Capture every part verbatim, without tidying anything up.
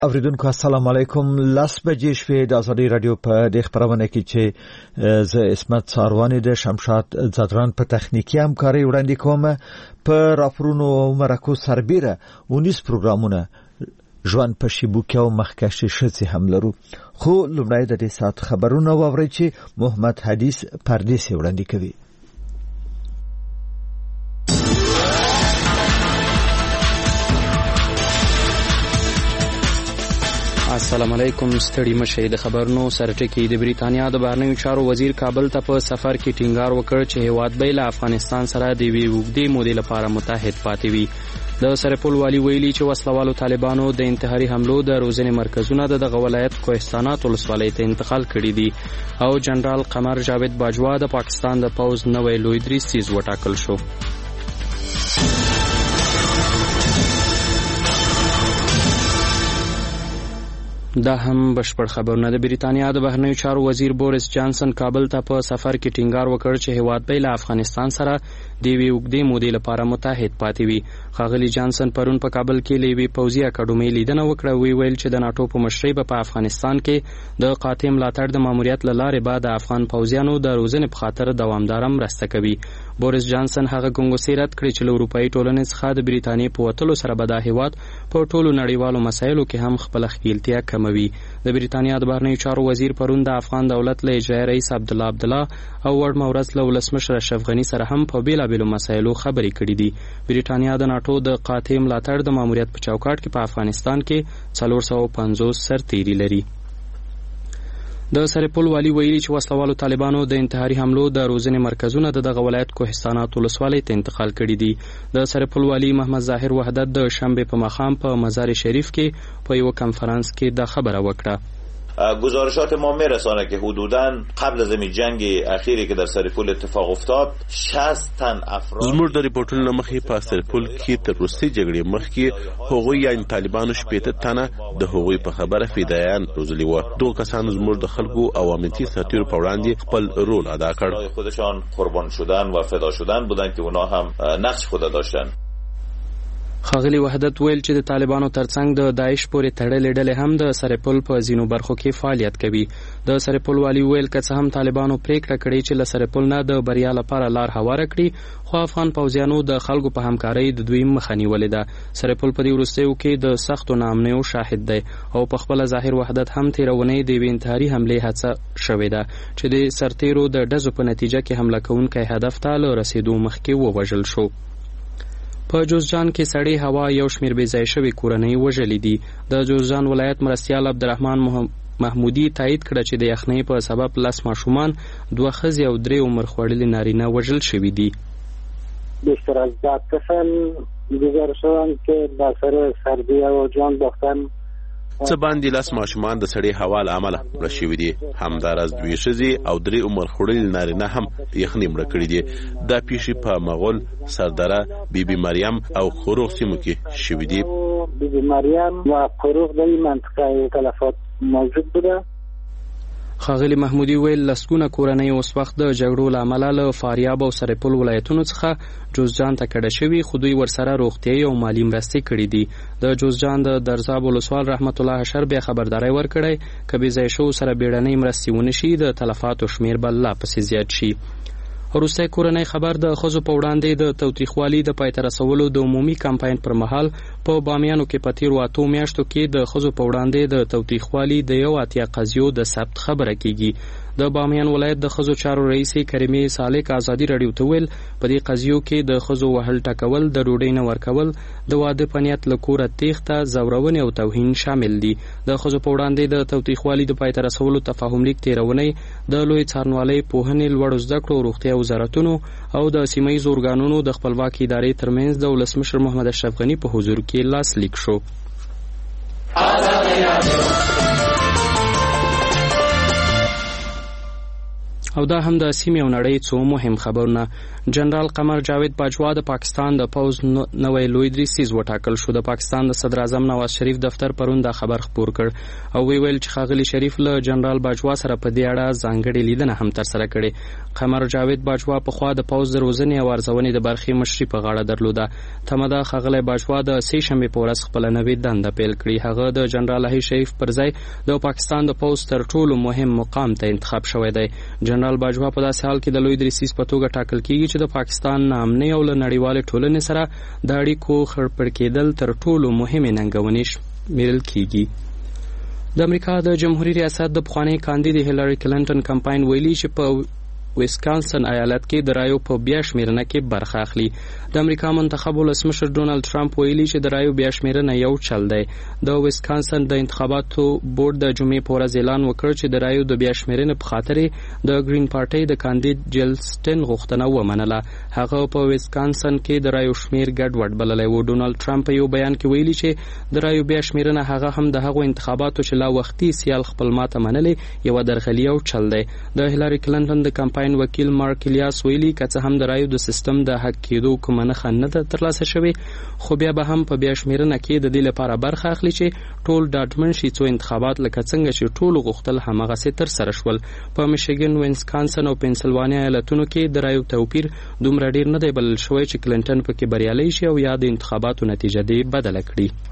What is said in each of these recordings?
اوریدونکو السلام علیکم. لاس بجې شوې د ازادي رادیو په د خبرونه کې چې ز اسمت ساروانی د شمشاد زدران په تخنیکی همکاري وړاندې کوم. په راپورونو مرکو سربیره ونیس پروګرامونه ژوند په شیبوکه او مخکشي شته هم لرو. خو لومړی د دې سات خبرونه واوري چې محمد حدیث پردیسي وړاندې کوي. السلام علیکم. ستړي مشه د خبرونو سرټکی. د بریتانیا د بهرنیو چارو وزیر کابل ته په سفر کې ټینګار وکړ چې هیواد به له افغانستان سره د وی وګړي مودې لپاره متحد پاتې وي. د سرپل والی ویلي چې وسلوالو طالبانو د انتحاري حملو د روزنې مرکزونه د دغه ولایت کوهستانات ولسوالۍ ته انتقال کړي دي او جنرال قمر جاوید باجوا د پاکستان د پوز نوې لوی دریسیز وټاکل شو. دا هم بشپړ خبرونه. د بریتانیا د بهرنیو چارو وزیر بوریس جانسن کابل ته په سفر کې ټینګار وکړ چې هیواد به له افغانستان سره د وی وګړي مودې لپاره متحد پاتې وي. ښاغلي جانسن پرون په کابل کې لوی پوځي اکاډمي لیدنه وکړه. وی ویل چې د ناتو په مشرۍ په افغانستان کې د قاطع ملاتړ د ماموریت لاره بعد د افغان پوځیانو د روزنې په خاطر دوامدار مرسته کوي. بوریس جانسن هغه ګنګوسې رد کړې چې له اروپایي ټولنې څخه د بریتانیې په وتلو سره به دا هیواد په ټولو نړیوالو مسایلو کې هم خپل ښکیلتیا کموي. د بریتانیا د بهرنیو چارو وزیر پرون د افغان دولت له اجرایي رئیس عبدالله عبدالله او وړ مورث له ولسمشر اشرف غني سره هم په بیلابیلو مسایلو خبرې کړې دي. بریتانیا د ناتو د قاطع ملاتړ د ماموریت په چوکاټ کې په افغانستان کې څلور سوه پنځوس سرتیري لري. د سرپل والی ویلي چې وسلوالو طالبانو د انتحاري حملو د روزنې مرکزونه د دغه ولایت کوهستانات ولسوالۍ ته انتقال کړي دي. د سرپل والی محمد ظاهر وحدت د شنبه په ماښام په مزار شریف کې په یو کنفرانس کې دا خبره وکړه. گزارشات ما میرسانه که حدوداً قبل از این جنگ اخیری که در سرپل اتفاق افتاد شصت تن افراد زموږ د ریپورټونو مخې په سرپل کې تر روسي جګړې مخکې هغوی یعنی طالبانو شپېته تنه د هغوی په خبره فدایان روزلي وو. دغه کسانو زموږ د خلکو او امنیتي سرتیرو په وړاندې خپل رول ادا کړ. خودشان قربان شدن و فدا شدن بودن که اونا هم نقش خود داشتن. ښاغلي وحدت ویل چې د طالبانو ترڅنګ د داعش پورې تړلې ډلې هم د سرپل په ځینو برخو کې فعالیت کوي. د سرپل والی ویل که څه هم طالبانو پریکړه کړې چې له سرپل نه د بریا لپاره لار هواره کړي، خو افغان پوځیانو د خلکو په همکارۍ د دوی مخه نیولې ده. سرپل په دې وروستیو کې د سختو ناامنیو شاهد دی او په خپله ظاهر وحدت هم تېره اونۍ د یوې انتحاري حملې هڅه شوې ده چې د سرتیرو د ډزو په نتیجه کې حمله کوونکی هدف ته له رسېدو مخکې ووژل شو. په جوزجان کې سړې هوا یو شمېر بې ځای شوې کورنۍ وژلې دي. د جوزجان ولایت مرستیال عبدالرحمن محمودي تایید کړه چې د یخنۍ په سبب لس ماشومان، دوه ښځې او درې عمر خوړلي نارینه وژل شوي دي. بیشتر از ده کسان دیگر شدند که به اثر سردی و جان باختن. څه باندې لس ماشومان د سړې هوا له امله مړه شوي دي. همداراز دوې ښځې او درې عمر خوړلي نارینه هم په یخنۍ مړه کړي دي. دا پیښې په مغول، سردره، بیبي مریم او خروغ سیمو کې شوي دي. بیبي مریم و خروغ در این منطقه تلفات موجود بوده. ښاغلي محمودي ویل لسګونه کورنۍ اوس وخت د جګړو له امله له فاریاب او سرپل ولایتونو څخه جوزجان ته کډه شوي، خو دوی ورسره روغتیایي او مالي مرستې کړي دي. د جوزجان د درزاب ولسوال رحمت الله حشر بیا خبرداری ورکړی که بې ځای شوو سره بیړنۍ مرستې ونه شي د تلفاتو شمېر به لا پسې زیات شي. وروستی کورنۍ خبر د ښځو په وړاندې د تاوتریخوالي د پای ته رسولو د عمومي کمپاین پر مهال په بامیانو کې په تېرو اتو میاشتو کې د ښځو په وړاندې د تاوتریخوالي د یو اتیا قضیو د ثبت خبره کیږي. د بامیان ولایت د ښځو چارو رئیسې کریمې سالک ازادي راډیو ته ویل په دې قضیو کې د ښځو وهل ټکول، د ډوډۍ نه ورکول، د واده په نیت له کوره تېښته، ځورونې او توهین شامل دي. د ښځو په وړاندې د تاوتریخوالي د پای ته رسولو تفاهم لیک تېره اونۍ د لوی څارنوالۍ، پوهنې، لوړو زده کړو او روغتیا وزارتونو او د سیمه ییزو ارګانونو د خپلواکې ادارې ترمنځ د ولسمشر محمد اشرف غني په حضور کې لاسلیک شو. او دا هم د سیمې او نړۍ څو مهم خبرونه. جنرال قمر جاوید باجوا د پاکستان د پوز نوی لوی دریسیز وټاکل شو. د پاکستان د صدر اعظم نواز شریف دفتر پرون دا خبر خپور کړ او وی ویل چې ښاغلي شریف له جنرال باجوا سره په دې اړه ځانګړې لیدنه هم ترسره کړې. قمر جاوید باجوا پخوا د پوز د روزنې او ارزونې د برخې مشري په غاړه درلوده. تمه ده ښاغلی باجوا د سې شنبې په ورځ خپله نوې دنده پیل کړي. هغه د جنرال احی شریف پر ځای د پاکستان د پوز تر ټولو مهم مقام ته انتخاب شوی دی. جنرال باجوا په داسې حال کې د لوی دریسیز په توګه ټاکل کیږي چې د پاکستان امني او له نړیوالې ټولنې سره د اړیکو خړپړ کېدل تر ټولو مهمې ننګونې شمیرل کیږي. د امریکا د جمهوریت ریاست د پخواني کاندید هیلاری کلینټن کمپاین ویلي چې په ویسکانسن ایالت کې د رایو په بیا شمیرنه کې برخه اخلي. د امریکا منتخب ولسمشر ډونالد ټرمپ ویلي چې د رایو بیا شمیرنه یو چل دی. د ویسکانسن د انتخاباتو بورډ د جمعې په ورځ اعلان وکړ چې د رایو د بیا شمیرنې په خاطر د ګرین پارټي د کاندید جیل سټن غوښتنه ومنله. هغه په ویسکانسن کې د رایو شمیر ګډوډ بللی و. ډونالد ټرمپ یو بیان کې ویلي چې د رایو بیا شمیرنه هغه هم د هغو انتخاباتو چې لا وختي سیال خپل ماته منلې یوه درغلي او چل دی. د هیلاری کلینټن د کمپاین وکیل مارک الیاس ویلي که څه هم د رایو د سیستم د حق کېدو کومه نښه نه ده ترلاسه شوې خو بیا به هم په بیا شمیرنه کې د دې لپاره برخه اخلي چې ټول ډاډمن شي څو انتخابات لکه څنګه چې ټولو غوښتل هماغسې ترسره شول. په میشیګن، وینسکانسن او پنسلوانیا ایالتونو کې د رایو توپیر دومره ډیر نه دی بلل شوی چې کلینټن پکې بریالی شي او یا د انتخاباتو نتیجه دې بدله کړي.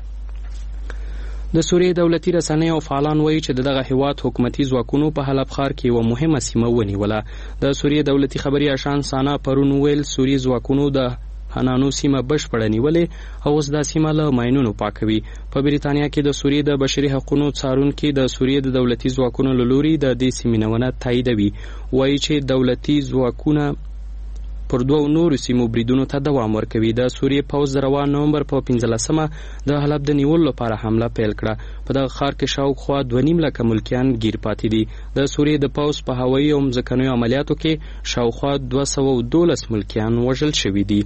د سوریې دولتي رسنۍ او فعالان وایي چې دغه هیواد حکومتي ځواکونو په حلب ښار کې یوه مهمه سیمه ونیوله. د سوریې دولتي خبري اژانس سانا پرون ویل سوریې ځواکونو د هنانو سیمه بشپړه نیولې او اوس دا سیمه له ماینونو پاکوي. په بریتانیا کې د سوریې د بشري حقوقو څارونکي د سوریې د دولتي ځواکونو له لوري د دې سیمې نیونه تاییدوي. وایي چې دولتي ځواکونه پر دوو نورو سیمو بریدونو ته دوام ورکوي. د سوریې پوځ د روان نومبر په پنځلسمه د حلب د نیولو لپاره حمله پیل کړه. په دغه ښار کې شاوخوا دوه نیم لکه ملکیان ګیر پاتې دي. د سوریې د پوځ په هوایي او مځکنیو عملیاتو کې شاوخوا دوه سوه او دولس ملکیان وژل شوي دي.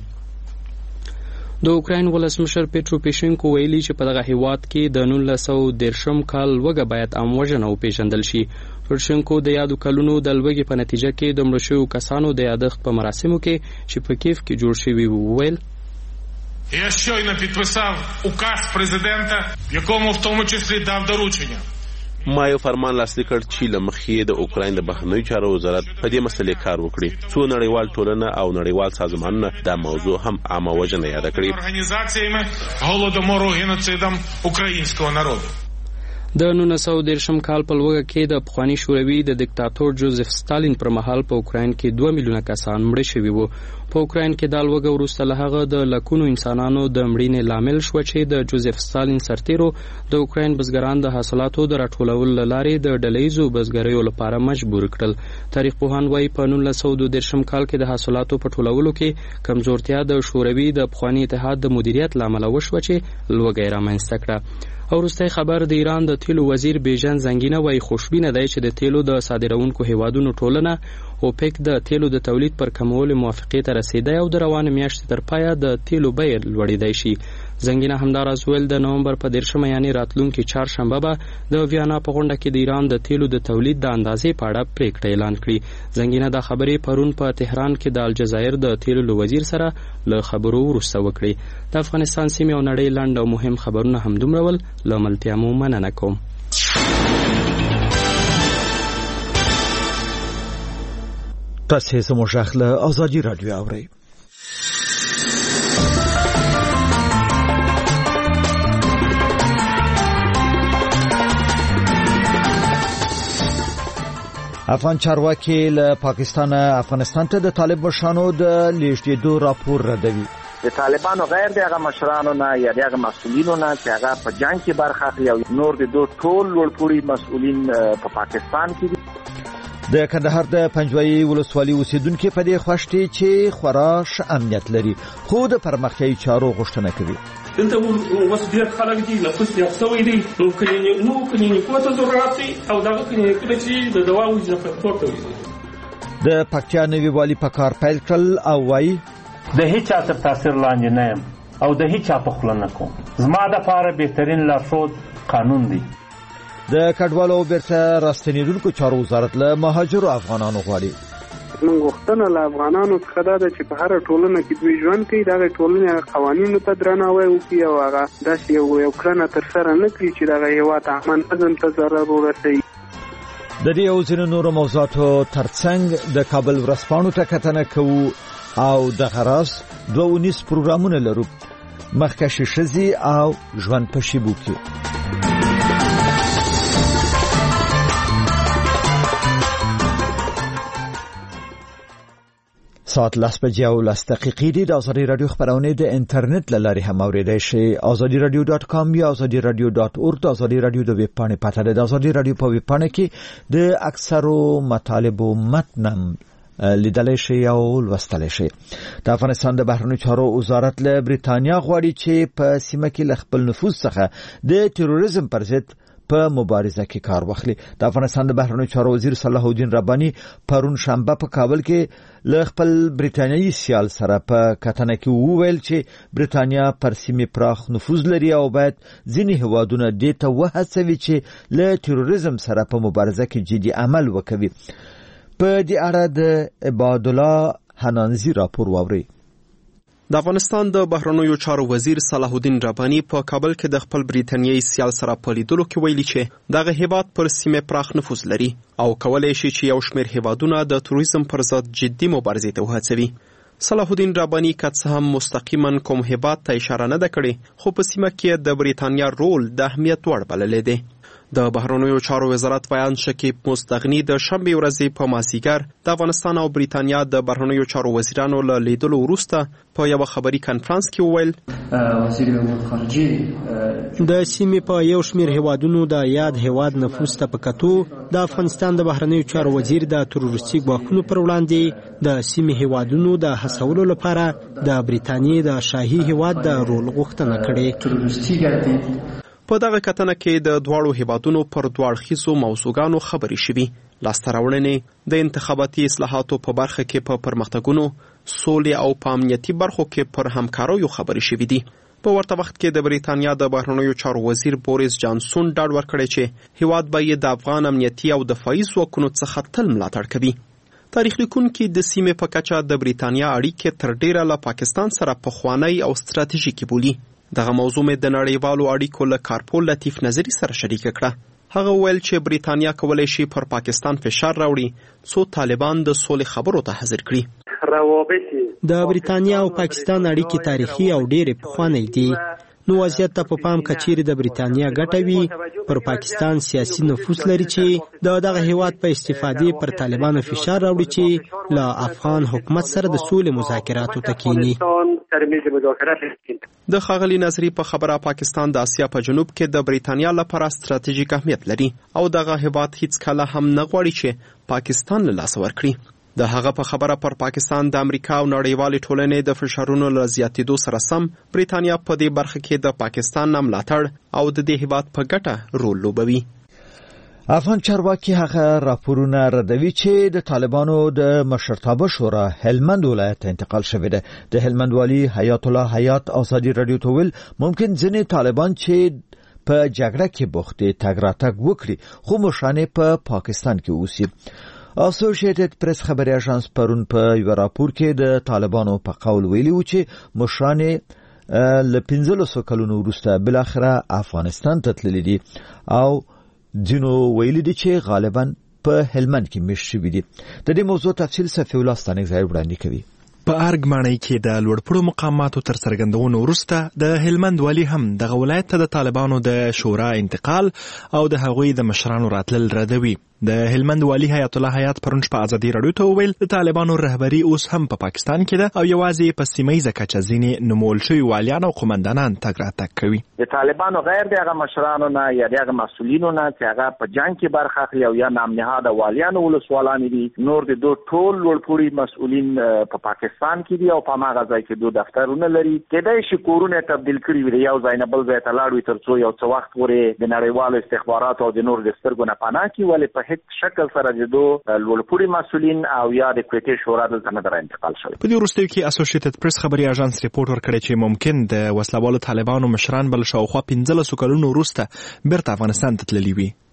د اوکراین ولسمشر پیټرو پیشینکو ویلي چې په دغه هیواد کې د نولس سوه دېرشم کال لوږه باید عام وژنه وپېژندل شي. پیشینکو د یادو کلونو د لوږې په نتیجه کې د مړو شویو کسانو د یادښت په مراسمو کې چې په کیف کې جوړ شوي وویل: Я щойно підписав указ президента, в якому в тому числі дав доручення. ما یو فرمان لاسلیک کړ چې له مخې د اوکراین د بهرنیو چارو وزارت په دې مسلې کار وکړي څو نړیوال ټولنه او نړیوال سازمانونه دا موضوع هم عامه وژنه یاد کړي. організаціями голодомору, геноцидом українського народу. د نولس سوه دېرشم کال په لوږه کې د پخواني شوروي د دیکتاتور جوزف ستالین پر مهال په اوکراین کې دوه میلیونه کسان مړه شوي وو. په اوکراین کې دا لوږه وروسته له هغه د لکونو انسانانو د مړینې لامل شوه چې د جوزف ستالین سرتیرو د اوکراین بزګران د حاصلاتو د راټولولو له لارې د ډلهییزو بزګریو لپاره مجبور کړل. تاریخ پوهان وایي په نولس سوه دوه دېرشم کال کې د حاصلاتو په ټولولو کې کمزورتیا د شوروي د پخواني اتحاد د مدیریت له امله وشوه چې لوږه یې رامنځته کړه. او وروستی خبر د ایران د تیلو وزیر بیژن زنګینه وایي خوشبینه دی چې د تیلو د صادرونکو هیوادونو ټولنه اوپیک د تیلو د تولید پر کمولو موافقې ته رسیدی او د روانې میاشتې تر پایه د تیلو بیې لوړېدی شي. زنګینه همداراز ویل د نومبر په دېرشمه یعنې راتلونکي چهارشنبه به د ویانا په غونډه کې د ایران د تیلو د تولید د اندازې په اړه پریکړه اعلان کړي. زنګینه دا خبرې پرون په تهران کې د الجزایر د تیلو له وزیر سره له خبرو وروسته وکړي. د افغانستان سیمې او نړۍ لنډ او مهم خبرونه همدومره ول. له ملتیا مو مننه کوم. تاسې زموږ غږ له ازادي راډیو اورئ. افغان چارواکي له پاکستان افغانستان ته د طالب مشرانو د لیږدېدو راپور ردوي. د طالبانو غیر دغه مشرانو نه یا دغه مسؤلینو نه چې هغه په جنگ کې برخه اخلي او نور د دوه ټول لوړپوړي مسؤلین په پاکستان کې دي. د کندهار د پنجوایي ولسوالۍ اوسیدونکو په دې خوښ دي چې خورا ښه امنیت لري خو د پرمختیايي چارو غوښتنه کوي. دلته اوس ډېر خلک دي نفوس یې سوی دی نو کلینیک نو کلینیکو ته ضرورت دی او دغه کلینیکونه چې د دوا وظیفه ورکوي. د پکتیا نوي والي په کار پیل کړل او وایي د هیڅ تر تاثیر لاندې نه یم او د هیڅ په خوله نه کوم. زما دپاره بهترین لارښود قانون دی. د کډوالو بیرته راستنیدونکو چارو وزارت له مهاجرو افغانانو غواړي. موږ غوښتنه له افغانانو څخه دا ده چې په هر ټولنه کې دوی ژوند کوي، دغه ټولنې قوانینو ته درناوی وکړي او هغه داسې یو یو کړنه ترسره نه کړي چې دغه هېواد امن نظم ته ضرر ورسوي. د دې او ځینو نورو موضوعاتو ترڅنګ د کابل ورځپاڼو ته کتنه کوو او د غراس دوه ونیس پروګرامونه لرو، مخکښې ښځې او ژوند په شیبو کې. ساعت لس بجې او لس دقیقې دي. د ازادي رادیو خبرونه د انټرنیټ له لارې هم اوریدای شئ. ازادي رادیو ډاټ کام یا ازادي رادیو ډاټ اورګ د ازادي رادیو د ویب پاڼې پته ده. د ازادي رادیو په ویب پاڼه کې د اکثرو مطالبو متن لیدلای شي او لوستلای شي. د افغانستان د بهرنیو چارو وزارت له بریتانیا غواړي چې په سیمه کې له خپل نفوذ څخه د تروریزم پر ضد په مبارزه کې کار واخلي. د افغانستان د بهرنیو چارو وزیر صلاح الدین رباني پرون شنبه په کابل کې له خپل بریتانیایي سیال سره په کتنه کې وویل چې بریتانیا پر سیمه پراخ نفوذ لري او باید ځینې هوادونه دې ته وهڅوي چې له تروریزم سره په مبارزه کې جدي عمل وکړي. په دې اړه د عباد الله حنانزي راپور واوري. د افغانستان د بهرنیو چارو وزیر صلاح الدین رباني په کابل کې د خپل بریتانیایي سیال سره په لیدلو کې ویلي چې دغه هیواد پر سیمه پراخ نفوذ لري او کولای شي چې یو شمېر هیوادونه د تروریزم پر ضد جدي مبارزې ته وهڅوي. صلاح الدین رباني که څه هم مستقیما کوم هیواد ته اشاره نه ده کړې، خو په سیمه کې د بریتانیا رول د اهمیت وړ بللی دی. د بهرنیو چارو وزارت بیان شکیب مستغنی د شنبې ورځې په مازیګر د افغانستان او بریتانیا د بهرنیو چارو وزیرانو له لیدلو وروسته په یو خبري کانفرنس کې وویل وزیر امور خارجه د سیمې په یو شمېر هیوادونو د یاد هیواد نفوذ ته په کتو د افغانستان د بهرنیو چارو وزیر د تروریستي ګواښونو پر وړاندې د سیمې هیوادونو د هڅولو لپاره د بریتانیې د شاهي هیواد د رول غوښتنه کړې. په دغه کتنه کې د دواړو هیوادونو پر دوه اړخیزو موضوعګانو خبرې شوې. لاسته راوړنې د انتخاباتي اصلاحاتو په برخه کې په پرمختګونو، سولې او په امنیتي برخو کې پر همکاریو خبرې شوې دي. په ورته وخت کې د بریتانیا د بهرنیو چارو وزیر بوریس جانسون ډاډ ورکړی چې هیواد به یې د افغان امنیتي او دفاعي ځواکونو څخه تل ملاتړ کوي. تاریخ لیکونکي د سیمې په کچه د بریتانیا اړیکې تر ډیره له پاکستان سره پخوانی او ستراتیژیکي بولي. دغه موضوع مې د نړیوالو اړیکو له کارپول لطیف نظری سره شریک کړه. هغه ویل چې بریتانیا کولی شي پر پاکستان فشار راوړي څو طالبان د سولې خبرو ته حاضر کړي. د بریتانیا او پاکستان اړیکې تاریخي او ډېرې پخوانۍ دي. نو وضعیت ته په پام کچېرې د بریتانیا ګټه وي پر پاکستان سیاسي نفوذ لري چې د دغه هیواد په استفادې پر طالبانو فشار راوړي چې له افغان حکومت سره د سولې مذاکراتو ته کینی. د ښاغلي نظري په خبره پاکستان د اسیا په جنوب کې د بریتانیا لپاره ستراتیژیک اهمیت لري او دغه هیواد هیڅ کله هم نه غواړي چې پاکستان له لاسه ورکړي. د هغه په خبره پر پاکستان د امریکا او نړیوالې ټولنې د فشارونو له زیاتېدو سره سم بریتانیا په دې برخه کې د پاکستان نه ملاتړ او د دې هیواد په ګټه رول لوبوي. افغان چارواکي هغه راپورونه ردوي چې د طالبانو د مشرتابه شورا هلمند ولایت ته انتقال شوی دی. د هلمند والی حیات الله حیات ازادي رادیو ته ویل ممکن ځینې طالبان چې په جګړه کې بوخت دي تګ راتګ وکړي خو مشران په پاکستان کې اوسي. اسوسییټډ پریس خبري اژانس پرون په یو راپور کې د طالبانو په قول ویلي و چې مشران له پنځلسو کلونو وروسته بل اخره افغانستان ته تللي دي او ځینو ویلي دي چې غالبا په هلمند کې مېشت شوي دي. د دې موضوع تفصیل صفي الله ستانکزی وړاندې کوي. په ارګ ماڼۍ کې د لوړپوړو مقاماتو تر څرګندونو وروسته د هلمند والی هم دغه ولایت ته د طالبانو د شورا انتقال او د هغوی د مشرانو راتلل ردوي. د هلمند والی حیات الله حیات پرون په ازادي رادیو ته وویل د طالبانو رهبري اوس هم په پا پاکستان کې ده او یوازې په سیمه ییزه کچه ځینې نومول شوي والیان او قومندانان تګ راتګ کوي. د طالبانو غیر د هغه مشرانو نه یا د هغه مسؤلینو نه چې هغه په جنګ کې برخه اخلي او یا نامنهاده والیانو ولسوالان دي، نور د دوه ټول لوړپوړي مسؤلین په پاکستان کې دي او په هغه ځای کې دوه دفترونه لري. کېدای شي کورونه تبدیل کړي وي، یو ځای نه بل ځای ته لاړ وي تر څو یو څه وخت پورې د نړیوالو استخباراتو او د نور د سترګو نه پناه کړي، ولې په هیڅ شکل سره د دوه لوړپوړي مسؤلین او یا د کویټې شورا دلته نه در انتقال شوی. په دې وروستیو کې اسوسییټډ پریس خبري اژانس ریپورت ورکړی چې ممکن د وسلوالو طالبانو مشران بل شاوخوا پنځلسو کلونو وروسته بیرته افغانستان ته تللي وي.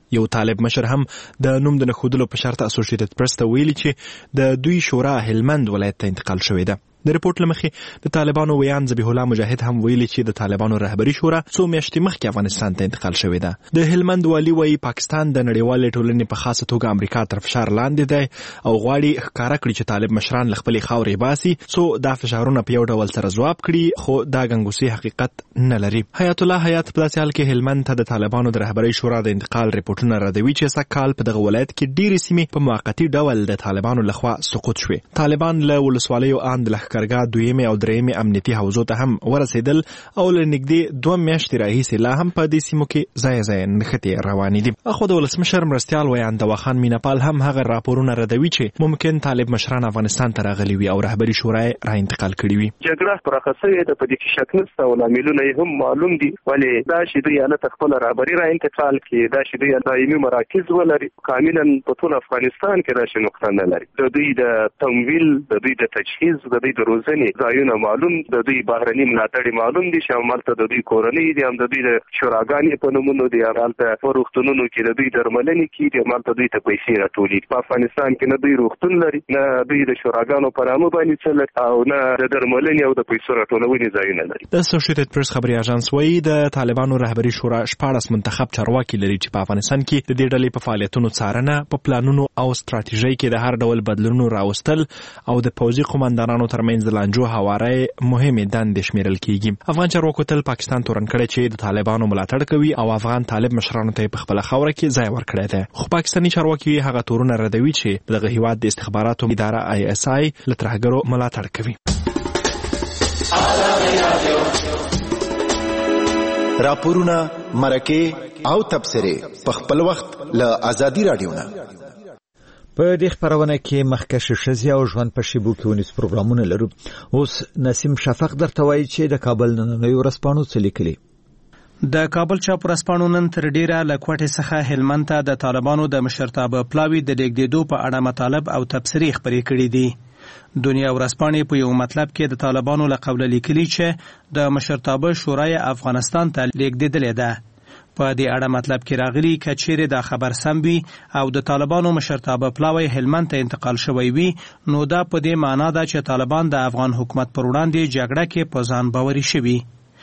یو طالب مشر هم د نوم د نښودلو په شرط اسوسییټډ پریس ته ویلي چې د دوی شورا هلمند ولایت ته انتقال شوې ده. د ریپورت لمخې د طالبانو ویان ذبیح الله مجاهد هم ویلي چې د طالبانو رهبری شورا څو میاشتې مخکې افغانستان ته انتقال شوې ده. د هلمند والي وایي پاکستان د نړیوالې ټولنې په خاصه توګه امریکا تر فشار لاندې دی او غواړي ښکاره کړي چې طالب مشران له خپلې خاورې باسي څو دا فشارونه په یو ډول سره ځواب کړي، خو دا ګنګوسې حقیقت نه لري. حیات الله حیات په داسې حال کې هلمند ته د طالبانو د رهبری شورا د انتقال ریپورتونه ردوي چې سږ په دغه ولایت کې ډېرې سیمې په موقتي ډول د طالبانو لخوا سقوط شوې. طالبان له ولسوالیو ان د لښکرګاه دویمې او درېیمې امنیتي حوزو ته هم ورسېدل او له نږدې دوه میاشتې راهیسې لا هم په دې سیمو کې ځای ځای نښتې روانې دي. اخو د ولسمشر مرستیال ویان دواخان میناپال هم هغه راپورونه ردوي چې ممکن طالب مشران افغانستان ته راغلي وي او رهبري شورا را انتقال کړي وي. جګړه پراخه شوې ده، په دې کې شک نشته او لاملونه یې هم معلوم دي، ولې دا چې دوی حالت خپل رهبري را انتقال کړي، دا چې دوی دایمي مراکز ولري، کاملا په ټول افغانستان کې داسې نقطه نه لري. د دوی د تمویل، د دوی د تجهیز، د دوی د روزنې ځایونه معلوم، د دوی بهرني ملاتړ معلوم دي چې همالته د دوی کورنۍ دي، هم د دوی د شوراګانې په نومونو دي، همالته په روغتونونو کې د دوی درملنې کېږي، همالته دوی ته پیسې راټولېږي. په افغانستان کې نه دوی روغتون لري، نه دوی د شوراګانو په نامه باندې څه لري او نه د درملنې او د پیسو راټولونې ځایونه لري. د اسوسییټډ پریس خبري اژانس وایي د طالبانو رهبري شورا شپاړس منتخب چارواکي لري چې په افغانستان کې د دې ډلې په فعالیتونو څارنه، په پلانونو او ستراتیژۍ کې د هر ډول بدلونونو راوستل او د پوځي قومندانانو ترمنځ د لانجو هواری مهمې دندې شمیرل کیږي. افغان چارواکو تل پاکستان تورن کړی چې د طالبانو ملاتړ کوي او افغان طالب مشرانو ته په خپل خاوره کې ځای ورکړی دی، خو پاکستاني چارواکي هغه تورونه ردوي چې دغه هیواد د استخباراتو اداره آی اس آی له ترهګرو ملاتړ کوي. راپورونه، مرکې او تبصرې په خپل وخت له ازادي رادیو نه. په دې خبرونه کې مخکښ شزیا او ژوند په شیبو کې ونیس پروګرامونه لرو. اوس نسیم شفق درته وایي چې د کابل نننۍ ورځپاڼو څه لیکلي. د کابل چاپ ورځپاڼو نن تر ډیره له کوټې څخه هلمند ته د طالبانو د مشرتابه پلاوي د لیږدېدو په اړه مطالب او تبصرې خپرې کړي دي. دنیا ورځپاڼې په یو مطلب کې د طالبانو له قوله لیکلي چې د مشرتابه شورای افغانستان ته لیږدېدلې ده. په دې اړه مطلب کې راغلي که چیرې دا خبر سم وي او د طالبانو مشرتابه پلاوی هلمند ته انتقال شوی وي، نو دا په دې معنا ده چې طالبان د افغان حکومت پر وړاندې جګړه کې په ځان باوري شوي.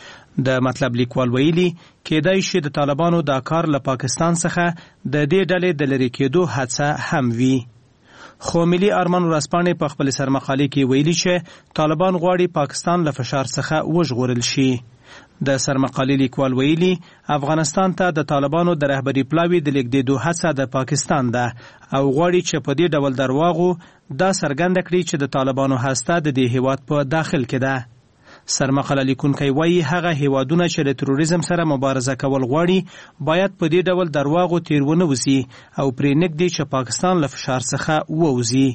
د مطلب لیکوال ویلي کېدای شي د طالبانو دا کار له پاکستان څخه د دې ډلې د لرې کېدو هڅه هم وي. خو ملي ارمان ورځپاڼې په خپل سرمقالې کې ویلي چې طالبان غواړي پاکستان له فشار څخه وژغورل شي. د سرمقالې لیکوال ویلي افغانستان ته د طالبانو د رهبري پلاوي د لیږدېدو هڅه د پاکستان ده او غواړي چې په دې ډول درواغو دا څرګنده کړي چې د طالبانو هسته د دې هیواد په داخل کې ده. سرمقاله لیکونکی وایي هغه هیوادونه چې له تروریزم سره مبارزه کول غواړي باید په دې ډول درواغو تیر ونه وځي او پرې نږدې چې پاکستان له فشار څخه ووځي.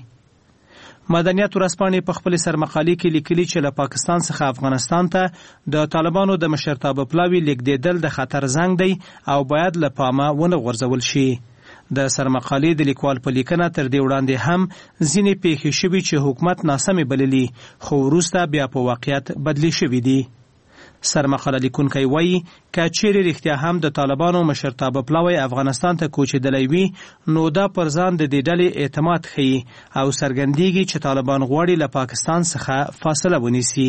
مدنیت ورځپاڼې په خپل سرمقالې کې لیکلي چې له پاکستان څخه افغانستان ته د طالبانو د مشرتابه پلاوي لیږدېدل د خطر زنګ دی او باید له پامه ونه غورځول شي. د سرمقالې د لیکوال په لیکنه تر دې وړاندې هم ځینې پیښې شوي چې حکومت ناسمې بللي، خو وروسته بیا په واقعیت بدلی شوي دي. سرمقاله لیکونکی وایي که چیرې رښتیا هم د طالبانو مشرتابه پلاوی افغانستان ته کوچېدلی وي، نو دا پر ځان د دې ډلې اعتماد ښیي او څرګندېږي چې طالبان غواړي له پاکستان څخه فاصله ونیسي.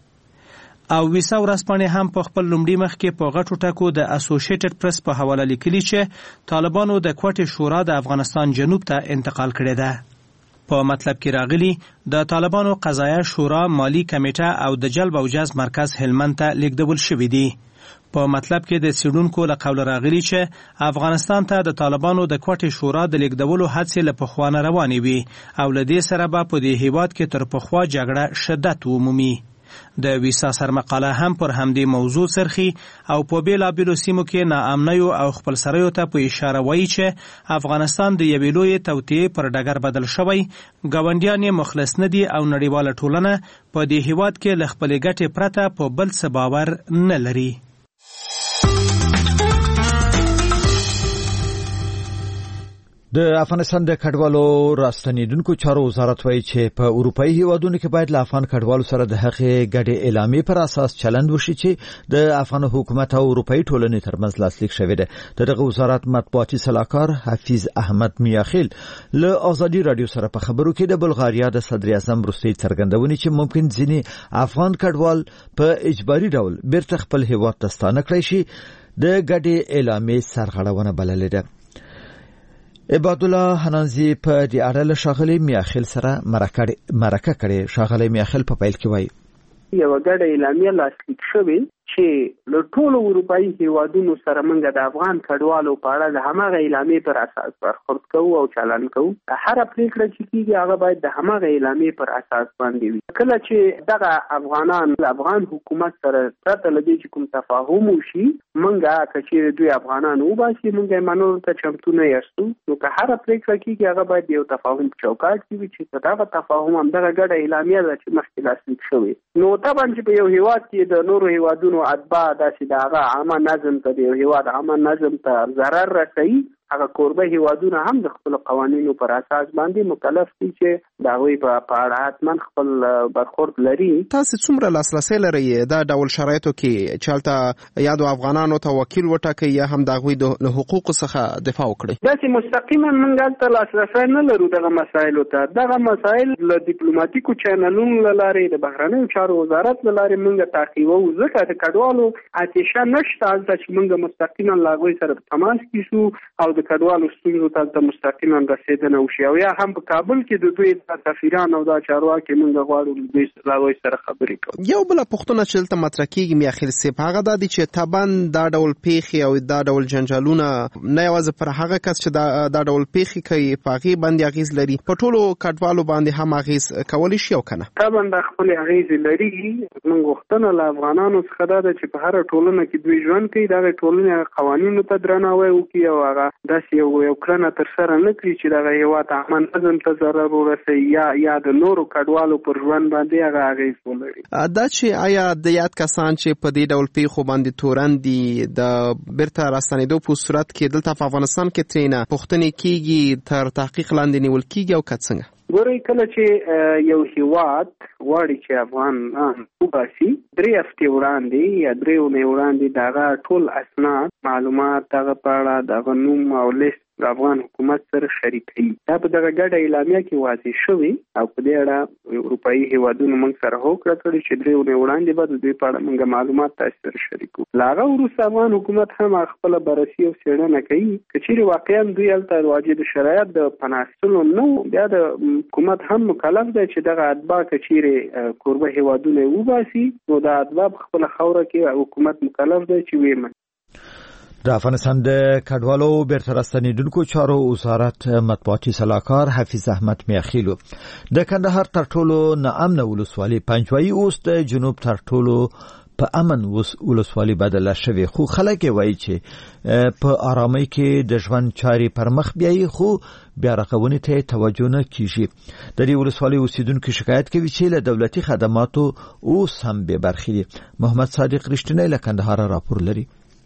او ویسا ورځپاڼې هم په خپل لومړي مخ کې په غټو ټکو د اسوسییټډ پریس په حواله لیکلي چې طالبانو د کوټې شورا د افغانستان جنوب ته انتقال کړی ده. په مطلب کې راغلي د طالبانو قضایه شورا مالی کمیټه او د جلب او جذب مرکز هلمند ته لیږدول شوي دي. په مطلب کې د څېړونکو له قوله راغلي چې افغانستان ته د طالبانو د کوټې شورا د لیږدولو هڅې له پخوا نه روانې وي او له دې سره به په دې هیواد کې تر پخوا جګړه شدت ومومي. د ویسا سرمقاله هم پر همدې موضوع څرخي او په بیلابیلو سیمو کې ناامنیو او خپلسریو ته په اشاره وایي چې افغانستان د یوې لویې توطیې پر ډګر بدل شوی، ګاونډیان یې مخلص نه دي او نړیواله ټولنه په دې هیواد کې له خپلې ګټې پرته په بل څه باور نه لري. د افغانستان د کډوالو راستنیدونکو چارو وزارت وایي چې په اروپאי هیوادونو کې باید له افغان کډوالو سره د هغې ګډې اعلامیې پر اساس چلند وشي چې د افغان حکومت او اروپאי ټولنې ترمنځ لاسلیک شوی دی. دغه وزارت مطبوعاتي سلاکار حفیظ احمد میاخیل له ازادي رادیو سره په خبرو کې د بلغاریا د صدر اعظم وروستۍ څرګندونې چې ممکن ځینې افغان کډوال په اجباري ډول بیرته خپل هیواد ته ستانه کړی شي د ګډې اعلامیې سرغړونه بللې ده. عباد الله حنانزی په دې اړه له شاغلي میاخیل سره مرکه کړې. شاغلي میاخیل په پیل کې وایي یو ګډه اعلامیه لاسلیک شوې چې له ټولو اروپאי هیوادونو سره موږ د افغان کډوالو په اړه د هماغه اعلامیې پر اساس برخورد کوو او چلن کوو. هر پریکړه چې کیږي هغه باید د هماغه اعلامیې پر اساس باندې وي. کله چې دغه افغانان د افغان حکومت سره پرته له دې چې کوم تفاهم وشي موږ کچېر دوی افغانان وباسي موږ منو ته چمتو نه یاستو. نو که هر پریکړه کیږي هغه باید یو تفاهم چوکاټ کې وي چې دغه تفاهم هم دغه ګډه اعلامیه ده چې مخکې لاسلیک شوې. نو طبعا چې په یو هیواد کې د نورو هیوادونو اتباع داسې د هغه عامه نظم ته د یو هیواد عامه نظم ته ضرر رسوي هغه کوربه هیوادونه هم د خپل قوانینو پر اساس باندې مکلف دي چې د هغوی په اړه حتما خپل برخورد لري. تاسو څومره لاسرسی لرئ دا ډول شرایطو کې چې هلته یا د افغانانو ته وکیل وټاکئ یا هم د هغوی د حقوقو څخه دفاع وکړئ؟ داسې مستقیما موږ هلته لاسرسی نه لرو دغه مسایلو ته. دغه مسایل له ډیپلوماتیکو چینلونو له لارې د بهرنیو چارو وزارت له لارې موږ تعقیبوو ځکه د کډوالو اتشه نشته هلته چې موږ مستقیما له هغوی سره په تماس کې شو او د کډوالو ستونزو ته مستقیما رسیدنه وشي. او یا هم په کابل کې د دوی د سفیران او د چارواکي موږ غواړو دوی سره خبرې کوو. یو بل پوښتنه چې دلته مطرح کېږي میاخیل صاحب هغه دا دی چې طبعا دا ډول پیښې او دا ډول جنجالونه نه یوازې پر هغه کس چې دا دا ډول پیښې کوي په هغې باندې اغېز لري په ټولو کډوالو باندې هم اغېز کولی شي او که نه؟ طبعا دا خپلې اغېزې لري. موږ غوښتنه له افغانانو څخه دا ده چې په هره ټولنه کې دوی ژوند کوي دغه ټولنې قوانینو ته درناوی وکړي او هغه داسې یو یو کړنه ترسره نه کړي چې دغه هېواد عامه نظم ته ضرر ورسوي یا یا د نورو کډوالو پر ژوند باندې هغه اغېز ولري. دا چې آیا د یاد کسان چې په دې ډول پیښو باندې تورن دي د بیرته راستنېدو په صورت کې دلته په افغانستان کې ترېنه پوښتنې کېږي تر تحقیق لاندې نیول کېږي او که څنګه؟ ګورئ کله چې یو هیواد غواړي چې افغانان وباسي درې هفتې وړاندې یا درې اونۍ وړاندې د هغه ټول اسناد معلومات دغه په اړه دغه نوم او لیست د افغان حکومت سره شریکوي. دا په دغه ګډه اعلامیه کې واضح شوي او په دې اړه اروپایي هیوادونو موږ سره هوکړه کړې چې درې اونۍ وړاندې به د دوی په اړه موږ معلومات تاسو سره شریکو. له هغه وروسته افغان حکومت هم خپله بررسي او څېړنه کوي. که چیرې واقعا دوی هلته واجد شرایط د پناه اخیستلو نه و بیا د حکومت هم مکلف دی چې دغه اتباع که چیرې کوربه هیوادونه یې وباسي نو د اتباع په خپله خاوره کې حکومت مکلف دی چې ویې مني. د افغانستان د کډوالو بیرته راستنیدونکو چارو وزارت مطبوعاتي سلاکار حفیظ احمد میاخیل د کندهار تر ټولو ناامنه ولسوالۍ پنجوایي اوس د جنوب تر ټولو په امن ولسوالۍ بدله شوې خو خلک وایي چې په آرامۍ کې د ژوند چارې پر مخ بیایي خو بیا رغونې ته توجه نه کیږي. د دې ولسوالۍ اوسیدونکو شکایت کوي چې له دولتي خدماتو اوس هم بې برخې دي. محمد صادق رښتینی له کندهار راپور لري.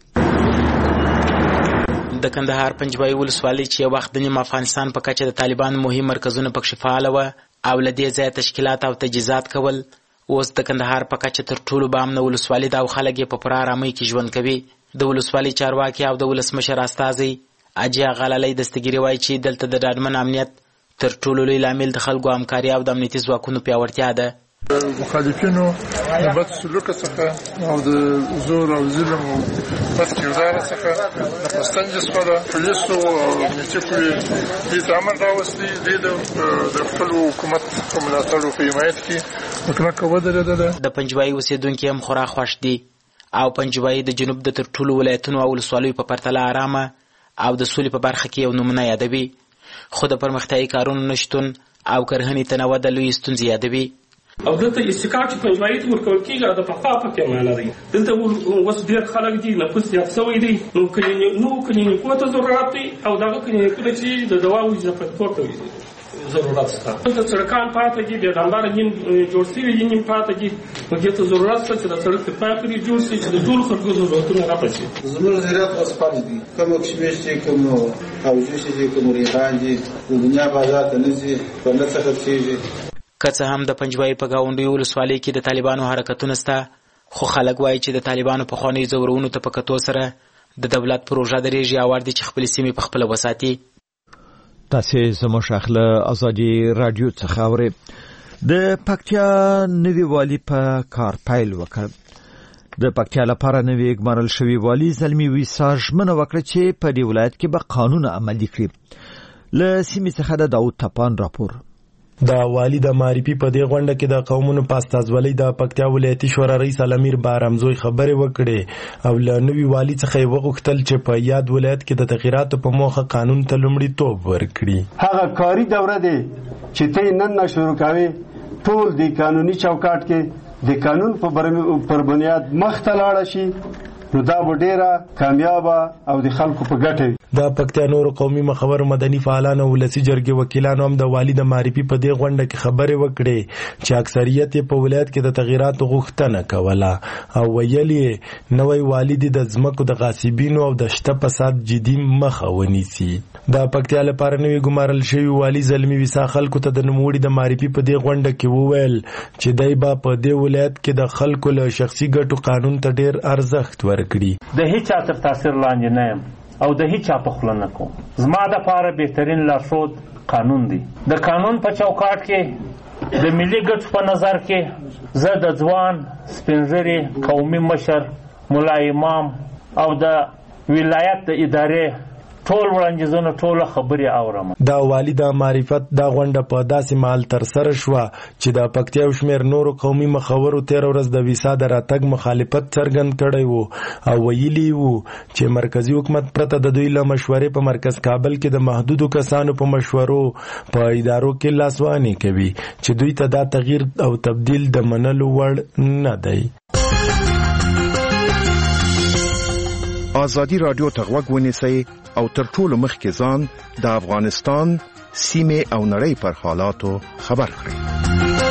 د کندهار پنجوایي ولسوالۍ چې یو وخت د نیم افغانستان په کچه د طالبان مهم مرکزونه پکښې فعاله وه او له دې ځایه تشکیلات او تجهیزات کول اوس د کندهار په کچه تر ټولو به امنه ولسوالۍ ده او خلک یې په پوره ارامۍ کې ژوند کوي. د ولسوالۍ چارواکي او د ولسمشر استازی اجي غلالی دستګیري وایي چې دلته د ډاډمن امنیت تر ټولو لوی لامل د خلکو همکاري او د امنیتي ځواکونو پیاوړتیا ده. مخالفینو د بد سلوک څخه او د زور او ظلم او بد کردار څخه د پستنج سره پولیسو او امنیتي قوې دې ته امر راوستي دي د خپل حکومت په ملاتړ او په حمایت کې کلکه ودرېدله. د پنجوایي اوسېدونکي هم خورا خوښ دي او پنجوایي د جنوب د تر ټولو ولایتونو او ولسوالیو په پرتله ارامه او د سولې په برخه کې یو نمونه یادوي. خو د پرمختیایي کارونو نشتون او کرهنې ته نه وده لویې ستونزې یادوي. او دلته استحقاق چې پنجوایي ته ورکول کېږي د پخوا پکې معنا دی. دلته اوس ډېر خلک دي نفوس زیات شوی دی نو کلینیکو ته ضرورت دی او دغه کلینیکونه چې د دواو اجازه پورته وي ضرورت شته. د سړکان پاتې دي، د ډمبر جین جوړ شوي دي نیم پاتې دي، نو دې ته ضرورت شته چې د سړک د پاکري جوړ شي چې د ټولو خلکو ضرورتونه رافع شي. زموږ زراعت اوس فرض دي، کوم کشمش چې کوم اوجوش چې کوم ریحان دي د دنیا بازار ته نه ځي، په نه څه خرڅېږي. که څه هم د پنجوایي په ګاونډیو ولسوالۍ کې د طالبانو حرکتونه شته، خو خلک وایي چې د طالبانو پخوانیو ځورونو ته په کتو سره د دولت پروژه درېږي او اړ دي چې خپلې سیمې په خپله وساتي. تاسې زموږ اخله ازادي رادیو څخه اورئ. د پکتیا نوي والي په کار پیل وکړ. د پکتیا لپاره نوي ګمارل شوي والي زلمي ویسا ژمنه وکړه چې په دې ولایت کې به قانون عملي کړي. له سیمې څخه د داود تپان راپور. د والی د معرفي په دې غونډه کې د قومونو په استازولۍ د پکتیا ولایتي شورا رئیس علامیر بارمزوی خبرې وکړې او له نوي والی څخه یې وغوښتل چې په یاد ولایت کې د تغییراتو په موخه قانون ته لومړیتوب ورکړي. هغه کاري دوره دی چې ته نن نه شروع کوي، ټول د قانوني چوکاټ کې د قانون پر بنیاد مخ ته لاړ شي، نو دا به ډیره کامیابه او د خلکو په ګټه وي. د پکتیا نورو قومي مخور مدني فعالان او ولسي جرګې وکیلانو هم د والي د معرفي په دې غونډه کې خبرې وکړې چې اکثریت یې په ولایت کې د تغییراتو غوښتنه کوله او ویل یې نوی والي د ځمکو د غاصبینو او د شته فساد جدي مخه ونیسي. د پکتیا لپاره نوی ګمارل شوی والي زلمي ویسا خلکو ته د نوموړي د معرفي په دې غونډه کې وویل چې دی به په دې ولایت کې د خلکو له شخصي ګټو قانون ته ډیر ارزښت ورکړي. د هیچا تر تاثیر لاندې نه یم او د هیچا په خوله نه کوم. زما دپاره بهترین لارښود قانون دی. د قانون په چوکاټ کې د ملي ګټو په نظر کې زه د ځوان سپینږیري قومي مشر ملا امام او د ولایت د ادارې ټول وړاندیزونه ټوله خبرې اورم. دا والی د معرفت دا غونډه په داسې مهال ترسره شوه چې د پکتیا شمېر نورو قومي مخورو تېره ورځ د ویسا د راتګ مخالفت څرګند کړی و او ویلي وو چې مرکزي حکومت پرته د دوی له مشورې په مرکز کابل کې د محدودو کسانو په مشورو په ادارو کې لاسواني کوي چې دوی ته دا تغییر او تبدیل د منلو وړ نه دی. ازادي رادیو ته غوږ ونیسئ او تر ټولو مخکې ځان د افغانستان سیمې او نړۍ پر حالاتو خبر کړئ.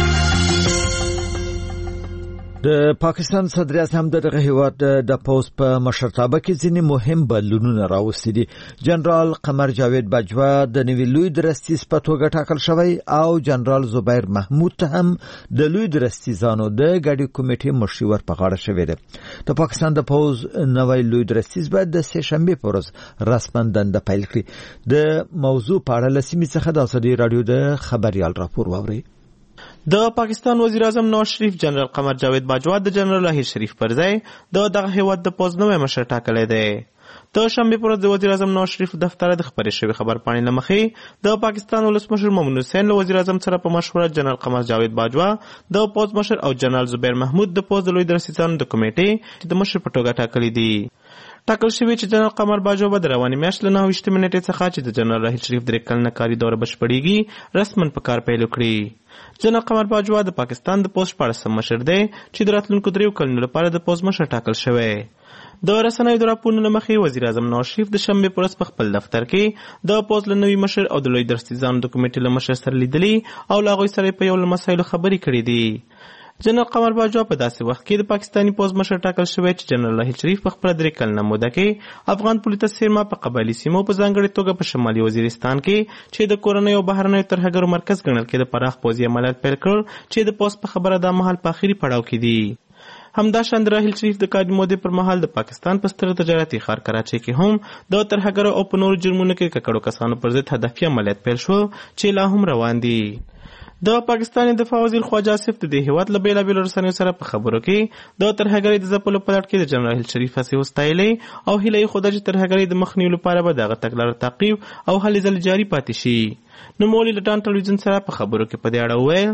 د پاکستان صدر اعظم دغه هیواد د پوز په مشرتابه کې ځینې مهم بدلونونه راوستي دي. جنرال قمر جاوید باجوا د نوي لوی درستیز په توګه ټاکل شوی او جنرال زبیر محمود ته هم د لوی درستیزانو د ګډي کمیټې مشري ور په غاړه شوې ده. د پاکستان د پوز نوی لوی درستیز باید د سه شنبه پر ورځ رسماً دنده پیل کړي. د موضوع په اړه لسمې څخه د ازادي رادیو د خبريال راپور واوري. د پاکستان وزیر اعظم نواز شریف جنرال قمر جاوید باجوا د جنرال احیر شریف پر ځای د دغه هیواد د پوز نوی مشر ټاکلی دی. د شنبه پر ورځ د وزیر اعظم نواز شریف دفتر د خبرې شوی خبر پاڼې له مخې د پاکستان ولسمشر مامون حسین له وزیر اعظم سره په مشوره جنرال قمر جاوید باجوا د پوز مشر او جنرال زبیر محمود د پوز د لوی درستیزانو د کمیټې د مشر په توګه ټاکلي دي. ټاکل شوی چې جنرال قمر باجوا به د روانې میاشتې له نهه ویشتمې نیټې څخه چې د جنرال احیر شریف درې کلنه کاري دوره بشپړېږي رسماً په کار پیل وکړي. جنرال قمر باجوا د پاکستان د پوز شپاړسم مشر دی چې د راتلونکو دریو کلونو لپاره د پوز مشر ټاکل شوی. د رسنیو د راپورونو له مخې وزیر اعظم نواز شریف د شنبې پر ورځ په خپل دفتر کې د پوز له نوي مشر او د لوی درستیزانو د کمیټې له مشر سره لیدلي او له هغوی سره په یو له مسایلو خبرې کړې دي. جنرال قمر باجوا په داسې وخت کې د پاکستاني پوز مشر ټاکل شوی چې جنرال احیر شریف په خپله درې کلنه موده کې افغان پولیس سیمه په قبایلي سیمو په ځانګړې توګه په شمالي وزیرستان کې چې د کورنیو او بهرنیو ترهګرو مرکز ګڼل کېده پراخ پوځي عملیات پیل کړل چې د پوز په خبره دا مهال په اخري پړاو کې دي. همداشان د راحیل شریف د کاري مودې پر مهال د پاکستان په ستر تجارتي ښار کراچۍ کې هم د ترهګرو او په نورو جرمونو کې ککړو کسانو پر ضد هدفي عملیات پیل شو چې لا هم روان دي. د پاکستاني دفاع وزیر خواجه آصف د دې هیواد له بیلابیلو رسنیو سره په خبرو کې د ترهګرۍ د ځپلو په لړ کې د جنرال شریف هڅې وستایلې او هیله یې ښوده چې ترهګرۍ د مخنیوي لپاره به دغه تګلاره تعقیب او هلې ځلې جاري پاتې شي. نوموړي له ډان ټلویزیون سره په خبرو کې په دې اړه وویل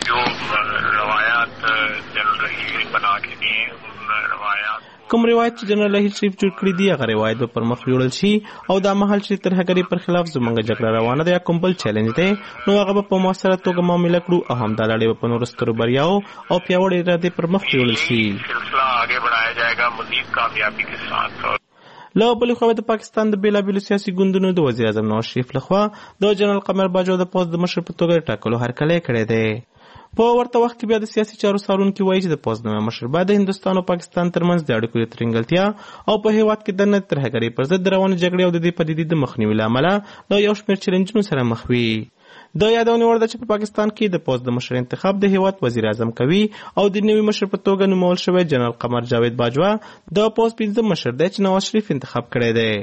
کوم روایت چې جنرال احیر شریف جوړ کړی دی هغه روایت به پر مخ وړل شي او دا مهال چې ترهګرۍ پر خلاف زموږ جګړه روانه ده یا کوم بل چیلنج دی نو هغه به په مؤثره توګه معامله کړو او همدا لړۍ به په نورو سترو بریاو او پیاوړې ارادې پر مخ وړل شي. له بلې خوا د پاکستان د بېلابېلو سیاسي ګوندونو د وزیر اعظم نواز شریف لخوا د جنرال قمر باجوه د پوځ د مشر په توګه ټاکلو هرکلی کړی دی. په ورته وخت کې بیا د سیاسي چارو څارونکي وایي چې د پوځ نوی مشر باید د هندوستان او پاکستان ترمنځ د اړیکو د ترنګلتیا او په هېواد کې د نه ترهګرۍ پر ضد د روانې جګړې او د دې پدیدې د مخنیوي له امله له یو شمېر چیلنجونو سره مخ وي. د یادونې وړ ده چې په پاکستان کې د پوځ د مشر انتخاب د هېواد وزیر اعظم کوي او د نوي مشر په توګه نومول شوی جنرال قمر جاوید باجوه د پوځ پنځم مشر دی چې نواز شریف انتخاب کړی دی.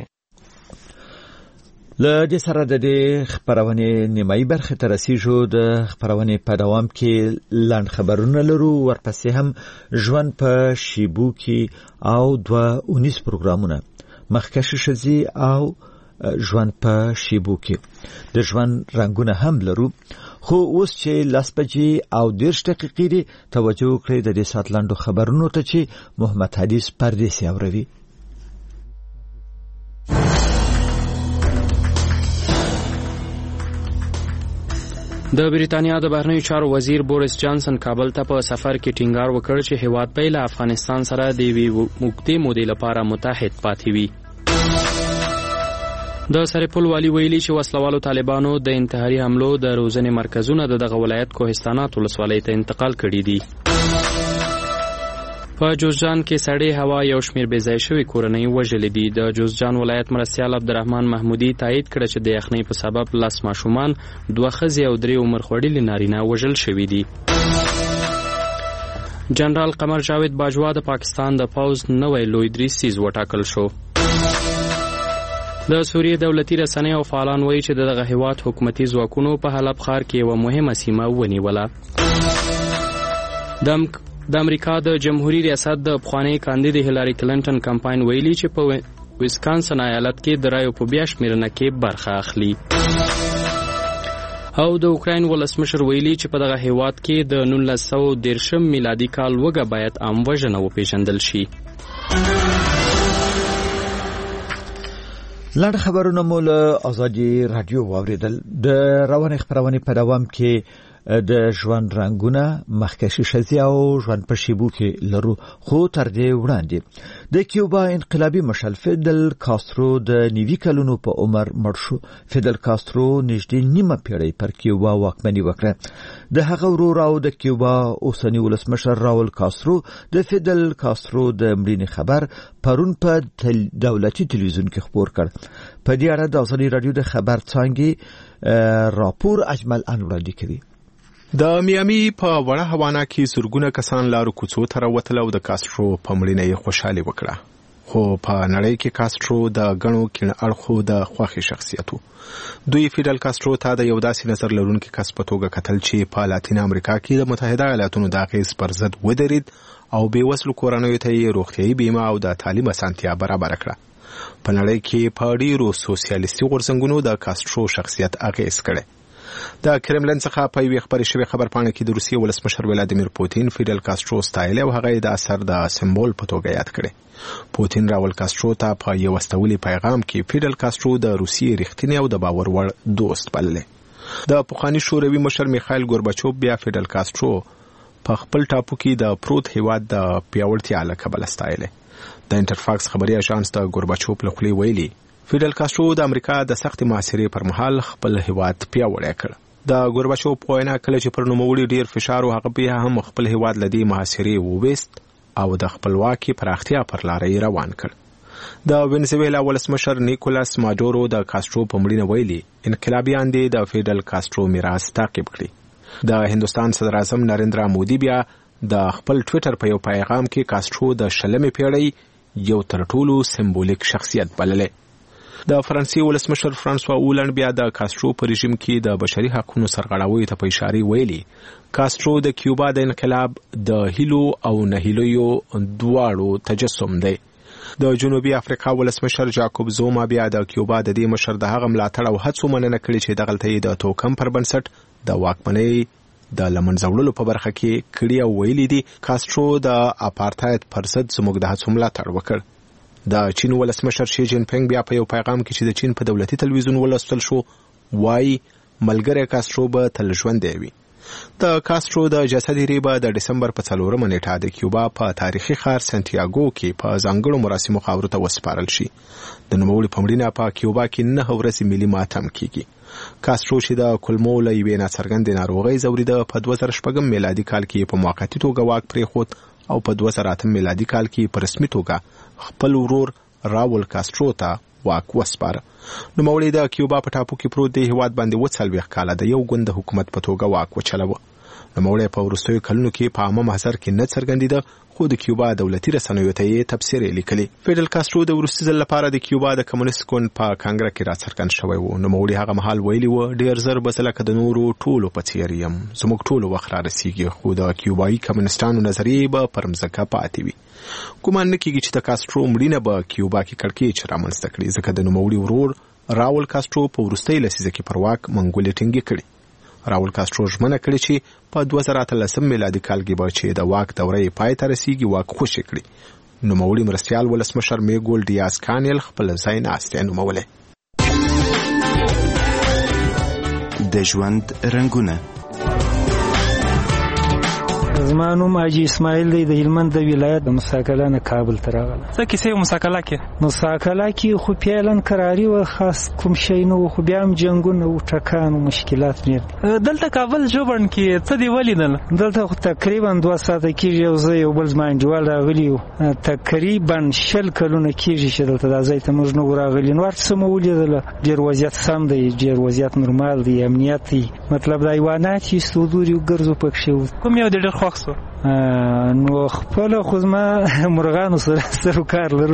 له دې سره د دې خبرونې نیمایي برخې ته رسیږو. د خبرونې په دوام کې لنډ خبرونه لرو، ورپسې هم ژوند په شیبو کې او دوه اونیز پروګرامونه، مخکښې ښځې او ژوند په شیبو کې د ژوند رنګونه هم لرو. خو اوس چې لس بجې او دېرش دقیقې دي، توجه وکړئ د دې ساعت لنډو خبرونو ته چې محمد حدیث پردیسي اوروي. د بریتانیا د بهرنیو چارو وزیر بوریس جانسن کابل ته په سفر کې ټینګار وکړ چې هیواد به له افغانستان سره د یوې اوږدې مودې لپاره متحد پاتې وي. د سرپل والي ویلي چې وسلوالو طالبانو د انتحاري حملو د روزنې مرکزونه د دغه ولایت کوهستانات ولسوالۍ ته انتقال کړي دي. په جوزجان کې سړې هوا یو شمېر بې ځای شوي کورنۍ وژلې دي. د جوزجان ولایت مرستیال عبدالرحمن محمودي تایید کړه چې د یخنۍ په سبب لس ماشومان، دوه ښځې او درې عمر خوړلي نارینه وژل شوي دي. جنرال قمر جاوید باجوه د پاکستان د پوځ نوی لوی دریځ وټاکل شو. د سوریې دولتي رسنۍ او فعالان وایي چې دغه هیواد حکومتي ځواکونو په حلب ښار کې یوه مهمه سیمه ونیوله. د امریکا د جمهوریت ریاست د پخواني کاندید هیلاري کلینټن کمپاین ویلي چې په ویسکانسن ایالت کې د رایو په بیا شمېرنه کې برخه اخلي. او د اوکراین ولسمشر ویلي چې په دغه هیواد کې د نولس سوه دېرشم میلادي کال وګه باید عام وژنه وپېژندل شي. لنډ خبرونه مو له ازادي رادیو واوریدل. د روانې خبرونې په دوام کې د ژوند رنګونه، مخکښې ښځې او ژوند په شیبو کې لرو. خو تر دې وړاندې د کیوبا انقلابي مشر فیدل کاسترو د نوي کلونو په عمر مړ شو. فیدل کاسترو نږدې نیمه پیړۍ پر کیوبا واکمني وکړه. د هغه ورور او د کیوبا اوسنی ولسمشر راول کاسترو د فیدل کاسترو د مړینې خبر پرون په دولتي تلویزیون کې خپور کړ. په دې اړه د ازادي رادیو د خبر څانګې راپور اجمل ان وړاندې کوي. د میامي په وړه هوانه کې زرګونه کسان لارو کوڅو ته راوتل او د کاسترو په مړینه یې خوشحالي وکړه. خو په نړۍ کې کاسترو د غنو کڼ اړخو د خوښي شخصیتو. دوی فیدل کاسترو ته د یو داسې نظر لرونکي کس په توګه کتل چې په لاتین امریکا کې د متحده ایالاتونو د اغېز پر ضد ودرېد او بې وسلو کورنیو ته یې روغتیايي بیمه او د تعلیم اسانتیا برابر کړه. په نړۍ کې په ډیرو سوسیالیستي غورځنګونو د کاسترو شخصیت اغېز کړی. د کرملن څخه په یوې خبرې شوې خبرپاڼه کې د روسیې ولسمشر ولادیمیر پوتین فیدل کاسترو ستایلی او هغه یې د اثر د سمبول په توګه یاد کړی. پوتین راول کاسترو ته په یو استولي پیغام کې فیدل کاسترو د روسیې رښتینی او د باور وړ دوست بللی. د پخواني شوروي مشر میخایل ګورباچوف بیا فیدل کاسترو په خپل ټاپو کې د پروت هیواد د پیاوړتیا له کبله ستایلی. د انټرفاکس خبري اژانس د ګورباچوف له خولې ویلي فیدل کاسترو د امریکا د سختې محاصرې پر مهال خپل هیواد پیاوړی کړ. د ګورباچوف په وینا کله چې پر نوموړي ډیر فشار او هغه بیا هم خپل هیواد له دې محاصرې وویست او د خپلواکۍ پراختیا پر لار یې روان کړ. د وینزویلا ولسمشر نیکولاس ماډورو د کاسترو په مړینه ویلي انقلابیان دې د فیدل کاسترو میراث تعقیب کړي. د هندوستان صدر اعظم نریندرا مودي بیا د خپل ټویټر په یو پیغام کې کاسترو د شلمې پیړۍ یو تر ټولو سمبولیک شخصیت بللی. د فرانسې ولسمشر فرانسوا اولند بیا د کاسترو په رژیم کې د بشري حقوقو سرغړاوۍ ته په اشاره ویلي کاسترو د کیوبا د انقلاب د هیلو او نهیلیو دواړو تجسم دی. د جنوبي افریقا ولسمشر جاکوب زوما بیا د کیوبا د دې مشر د هغه ملاتړ او هڅو مننه کړې چې دغلته یې د توکم پر بنسټ د واکمنۍ د لمنځه وړلو په برخه کې کړي او ویلي دي کاسترو د اپارتاید پر ضد زموږ د هڅو ملاتړ وکړ. د چین ولسمشر شي جین پینګ بیا په یو پیغام کې چې د چین په دولتي تلویزیون ولوستل شو وایي ملګری کاسترو به تل ژوندی وي. د کاسترو د جسدي ریبه د دسمبر په څلورمه نیټه د کیوبا په تاریخي ښار سانتیاګو کې په ځانګړو مراسمو خاورو ته وسپارل شي. د نوموړي په مړینه په کیوبا کې نه ورځې ملي ماتم کیږي. کاسترو چې د کولمو له یوې ناڅرګندې ناروغۍ ځورېده په دوه زره شپږم میلادي کال کې په موقتي توګه واک پرېښود او په دوه زره اتم میلادي کال کې په رسمي توګه خپل ورور راول کاسترو ته واک وسپاره. نوموړي د کیوبا په ټاپو کې پروت دی هیواد باندې اووه څلوېښت کاله د یو ګوند حکومت په توګه واک وچلوه. نوموړي په وروستیو کلونو کې په عامه محضر کې نه څرګندېده خو د کیوبا دولتي رسنیو ته یې تبصرې لیکلي. فیډل کاسترو د وروستي ځل لپاره د کیوبا د کمونیست ګوند په کانګره کې راڅرګند شوی و. نوموړي هغه مهال ویلي و ډېر زر به زه لکه د نورو ټولو په څېر یم، زموږ ټولو وخت را رسیږي، خو د کیوبایي کمونیستانو نظریې به پر مځکه پاتې وي. ګومان نه کېږي چې د کاسترو مړینه به کیوبا کې کړکېچ رامنځته کړي، ځکه د نوموړي ورور راول کاسترو په وروستۍ لسیزه کې پر واک منګولې ټینګې کړي. راول کاسترو ژمنه کړې چې په دوه زره اتلسم میلادي کال کې به چې د واک دوره یې پای ته رسیږي واک خوشي کړي. نوموړي مرستیال ولسمشر میګول ډیاز کانیل خپل ځای ناستی نومولی. د ژوند رنګونه. زما نوم حاجي اسماعیل دی، د هلمند د ولایت د مساکله نه کابل ته راغلم. څه کیسې و مساکله کې؟ مساکله کې خو پیلن قراري و، خاص کوم شی نه و، خو بیا هم جنګونه و، ټکان و، مشکلات ډېر. دلته کابل ژوبڼ کې څه دې ولیدل؟ دلته خو تقریبا دوه ساعته کېږي، یو زه یو بل زما انډیوال راغلي وو. تقریبا شل کلونه کېږي چې دلته دا ځای ته موږ نه وو راغلي. نو هر څه مو ولیدله، ډېر وضعیت سم دی، ډېر وضعیت نورمال دی، امنیت دی، مطلب د حیوانات چې ستودوري ګرځو پکښې و. کوم یو دې ډېر خوښ سو؟ نو خپل خو زما مرغانو سره سره کار لرو.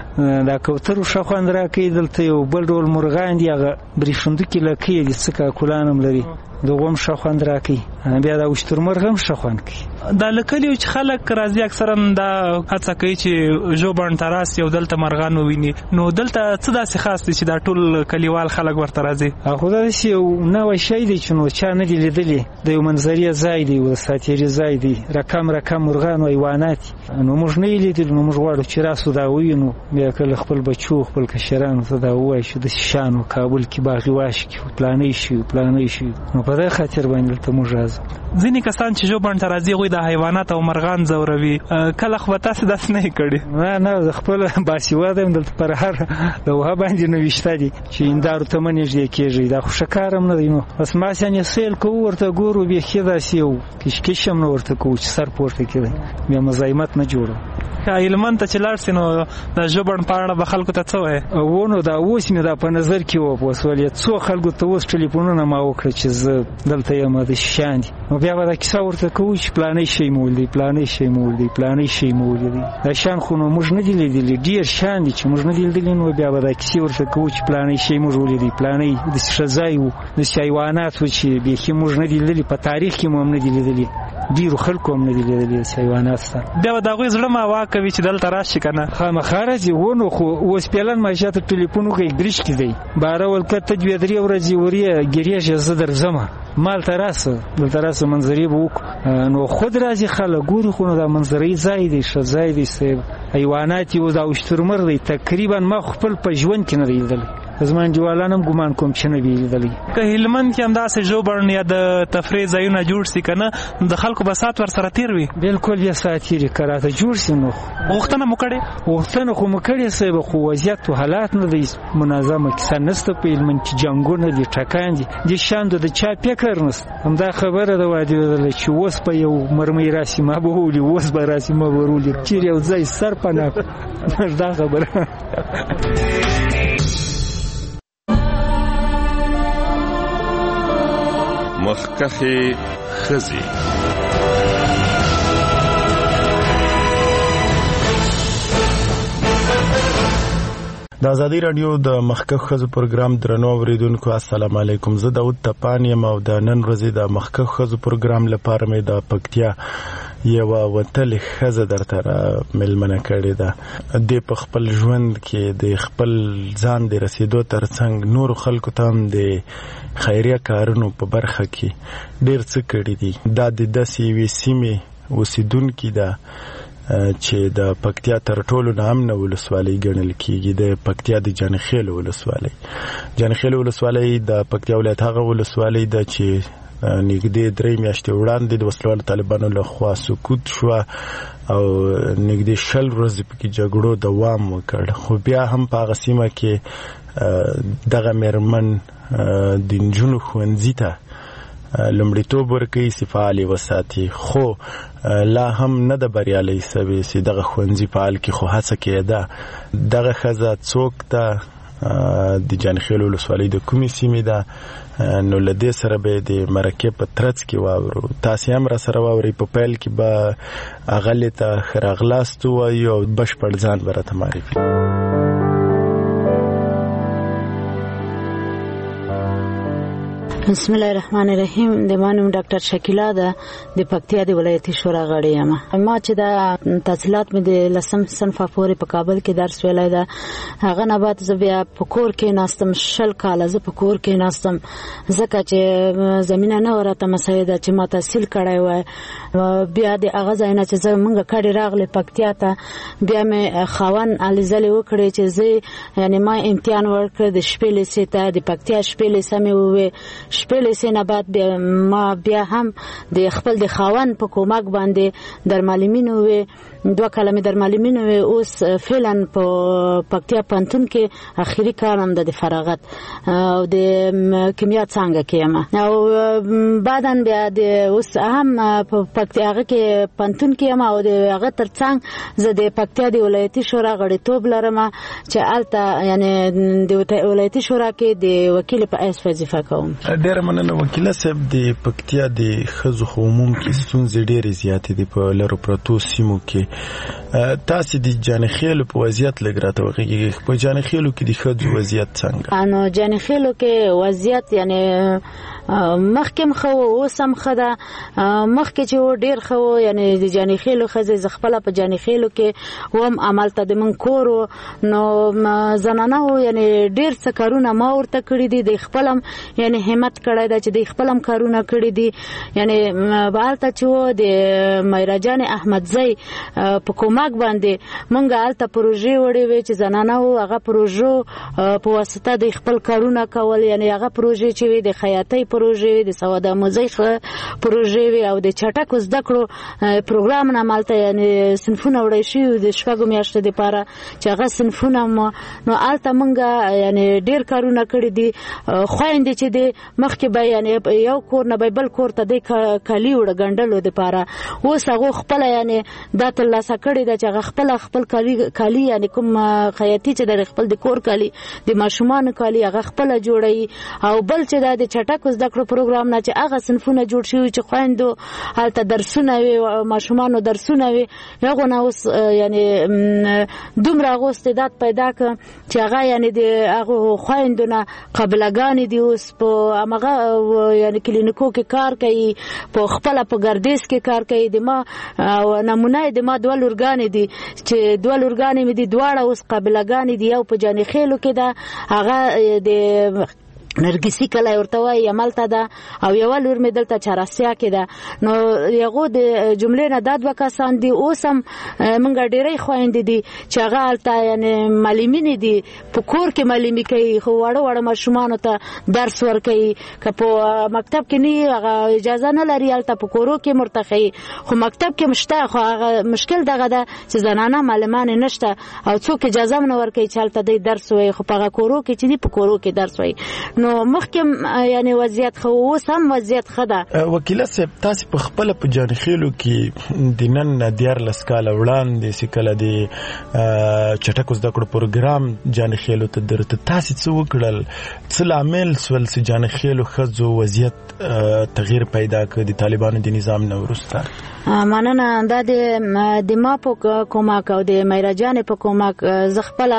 دا کوترو ښه خوند راکوي. دلته یو بل ډول مرغان دي، هغه برېښندوکي لکۍ دي، څه کاکلان هم لري، دغه هم ښه خوند راکوي. بیا دا وشترمرغ هم ښه خوند کوي. دا له کلیو چې خلک راځي اکثرا دا هڅه کوي چې ژوبڼ ته راسي او دلته مرغان وویني. نو دلته څه داسې خاص دي چې دا ټول کلیوال خلک ورته راځي؟ خو دا داسې یو نوی شی دی چې نو چا نه دي لیدلی. د یو منظرې ځای دی، د ساتیري ځای دی، رقم رقم مرغان او حیوانات. نو موږ نه یې لیدلي. نو موږ غواړو چې راسو دا ووینو، بیا کله خپل بچو خپل کشرانو ته دا ووایو چې داسې شان و کابل کې باغي واش کې پلانۍ شوي پلانۍ شوي. نو په دې خاطر باندې دلته موږ راځو. ځینې کسان چې ژوبڼ ته راځي هغوی د حیوانات او مرغان ځوروي. کله خو به تاسې داسې نه یې کړي؟ نه نه، زه خپله باسواده یم. دلته پر هر لوحه باندې نوشته دي چې هندارو ته مه نږدې کېږئ. دا خو ښه کار هم نه دی. نو بس ماسې یعنې سیل کوو، ورته ګورو، بیخي داسې یو کشکش هم نه ورته کوو چې سر پورته کېدی، بیا مزاحمت نه جوړو. هلمند ته چې لاړ سې نو د ژوبڼ په اړه به خلکو ته څه وایې؟ و نو دا اوس مې دا په نظر کې وپوسولې. څو خلکو ته اوس ټلیفونونه ما وکړه چې زه دلته یم، داسې شیان دي. نو بیا به دا کیسه ورته کوو چې پلانی شی مو ولیدی، پلانی شی مو ولیدی، پلانی شی مو ولیدی. دا شیان خو نو موږ نه دي لیدلي، ډېر شیان دي چې موږ نه دي لیدلي. نو بیا به دا کیسې ورته کوو چې پلانی شی موږ ولیدی، پلانی داسې ښه ځای و، داسې حیوانات و چې بیخي موږ نه دي لیدلي، په تاریخ کې مو هم نه دي لیدلي، ډېرو خلکو هم نه دي لیدلي داسې حیوانات سته. بیا به د هغوی زړه ماوا کوي چې دلته راشي که نه؟ خامخا راځي. و نو خو اوس پیلن ماشا ته ټلیفون وکړئ ګریش کې دی، باره ولکت ته دوې درې ورځې ورې ګریږه زه درځمه، مال ته راسه، دلته راسه منظرې به وکړو. نو خود راځي خلک ګوري. خو نو دا منظرې ځای دی، ښه ځای دی، صاحب حیوانات یې دا وشترمرغ دی. تقریبا ما خپل په ژوند کې نه دی لیدلی. زما انډیوالان هم ګمان کوم چې نه وي لیدلی. که هلمند کې همداسې ژوبڼ یا د تفریح ځایونه جوړ سي که نه، د خلکو به ساعت ورسره تېر وي؟ بلکل بیا ساعت تېر که راته جوړ سي. نو غوښتنه مو کړې؟ غوښتنه خو مو کړې صاحب، خو وضعیت و حالات نه دی، منظمه کیسه نسته په هلمند کې، جنګونه دي، ټکان دي، دې شیان د چا فکر نسته. همدا خبره ده وادي ودله چې اوس به یو مرمۍ راسي ما به وولي، اوس به راسي ما به ورولي، چېرې یو ځای سر پناه کړو. دا خبره مخکخې ښځې. د ازادي رادیو د مخکخ ښځو پروګرام درنو اوریدونکو السلام علیکم. زه داود تپان یم او د نن ورځې د مخکخ ښځو پروګرام لپاره مې د پکتیا یوه وتلې ښځه درته را مېلمنه کړې ده. د په خپل ژوند کې د خپل ځان د رسیدو ترڅنګ نورو خلکو ته هم د خیریه کارونو په برخه کې ډېر څه کړي دي. دا د داسې یوې سیمې اوسیدونکي ده چې د پکتیا تر ټولو نه امنه ولسوالۍ ګڼل کېږي، د پکتیا د جانخیل ولسوالۍ. جانخیل ولسوالۍ د پکتیا ولایت هغه ولسوالۍ ده چې نږدې درې میاشتې وړاندې د وسلوالو طالبانو له خوا سقوط شو او نږدې شل ورځې پکې جګړو دوام وکړ، خو بیا هم په هغه سیمه کې دغه مېرمن د نجونو ښوونځي ته لومړیتوب ورکوي چې فعالې وساتي، خو لا هم نه ده بریالۍ سوې چې دغه ښوونځي فعال کړي، خو هڅه کېده. دغه ښځه څوک ده، د جانخیل ولسوالۍ د کومې سیمې ده، نو له دې سره به د مرکې په ترڅ کې واورو. تاسې هم را سره واورئ. په پیل کې به هغلې ته ښه راغلاست ووایو او بشپړ ځان به راته معرفي. بسم الله الرحمن الرحیم. د ما نوم ډاکټر شکیلا ده، د پکتیا د ولایتي شورا غړی یم. ما چې د تحصیلات مې د لسم صنف پورې په کابل کې درس ویلی ده، هغه نه بعد زه بیا په کور کې ناستم. شل کاله زه په کور کې ناستم ځکه چې زمینه نه وه راته مساعده چې ما تحصیل کړی وای. بیا د هغه ځای نه چې زه مونږ کډې راغلې پکتیا ته، بیا مې خاوند هلې ځلې وکړې چې زه یعنې ما امتحان ورکړ د شپې لیسې ته، د پکتیا شپې لیسه مې ووې. شپې لیسې نه بعد ما بیا هم د خپل د خاوند په کومک باندې درمعلمین ووې، دوه کاله مې درمعلمین ووې. اوس فعلا په پکتیا پوهنتون کې اخري کار هم ده د فراغت او د کیمیا څانګه کې یم. او بعدا بیا د اوس هم په پکتیا هغه کې پوهنتون کې یم او د هغه تر څنګ زه د پکتیا د ولایتي شورا غړیتوب لرم چې هلته یعنې د ولایتي شورا کې د وکیل په حیث وظیفه کوم. ډېره مننه وکیله صاحب. د پکتیا د ښځو خو عموم کې ستونزې ډېرې زیاتې دي په لرو پرتو سیمو کې. تاسې د جانخیلو په وضعیت لږ راته وغږیږئ. په جانخیلو کې د ښځو وضعیت څنګه؟ نو جانخیلو کې وضعیت یعنې مخکې هم ښه و، اوس هم ښه ده. مخکې چې و ډېر ښه و، یعنې د جانخیلو ښځې زه خپله په جانخیلو کې وم، همالته د من کور و، نو زنانه و یعنې ډېر څه کارونه ما ورته کړي دي. د خپل هم یعنې همت کړی ده چې د خپل هم کارونه کړي دي. یعنې هلته چې و د میرا جان احمدزی په کومک باندې مونږ هلته پروژې وړې وې چې زنانه و هغه پروژو په واسطه د خپل کارونه کول. یعنې هغه پروژې چې وې د خیاطۍ پروژې، د سواد آموزۍ پروژې وې او د چټکو زده کړو پروګرام نه مالته یعنې صنفونه وړی شوي د شپږو میاشتو دپاره چې هغه صنفونه مو نو هلته مونږ یعنې ډېر کارونه کړي دي. خویندې چې دی مخکې به یعنې یو کور نه به بل کور ته دی کالي وړه ګنډلو دپاره، اوس هغو خپله یعنې دا ترلاسه کړې ده چې هغه خپله خپل کالي کالي یعنې کوم خیاطي چې د خپل د کور کالي د ماشومانو کالي هغه خپله جوړوي. او بل چې دا د چټکو زده کړو پروګرام نه چې هغه صنفونه جوړ شوي چې خویندو هلته درسونه وي، ماشومانو درسونه وي، هغو نه اوس یعنې دومره هغو استعداد پیدا کړه چې هغه یعنې د هغو خویندو نه قابلهګانې دي اوس په همغه یعنې کلینیکو کې کار کوي، په خپله په ګردیز کې کار کوي. د ما نمونه د ما دوه لورګانې دي چې دوه لورګانې مې دي، دواړه اوس قابلهګانې دي. یو په جانخیلو کې ده، هغه د نرګسي کلی ورته وایي همالته ده، او یوه لور مې دلته چهاراسیا کې ده. نو هغو د جملې نه دا دوه کسان دي. اوس هم موږ ډېری خویندې دي چې هغه هلته یعنې معلمینې دي، په کور کې معلمي کوي، خو واړه واړه ماشومانو ته درس ورکوي. که په مکتب کې نه هغه اجازه نه لري هلته په کورو کې ورته ښیي، خو مکتب کې شته، خو هغه مشکل دغه ده چې زنانه معلمانې نشته او څوک اجازه هم نه ورکوي چې هلته دی درس وایي، خو په هغه کورو کې چې دي په کورو کې درس وایي. نو مخکې یعنې وضعیت ښه و، اوس هم وضعیت ښه ده. وکیله صاحب، تاسې په خپله په جانخیلو کې د نن نه دیارلس کاله وړاندې چې کله د چټکو زده کړو پروګرام جانخیلو ته درته، تاسې څه وکړل؟ څه لامل سول چې جانخیلو ښځو وضعیت تغییر پیدا کړ د طالبانو د نظام نه وروسته؟ مننه. دا د ما په کومک او د میرا جانې په کومک زه خپله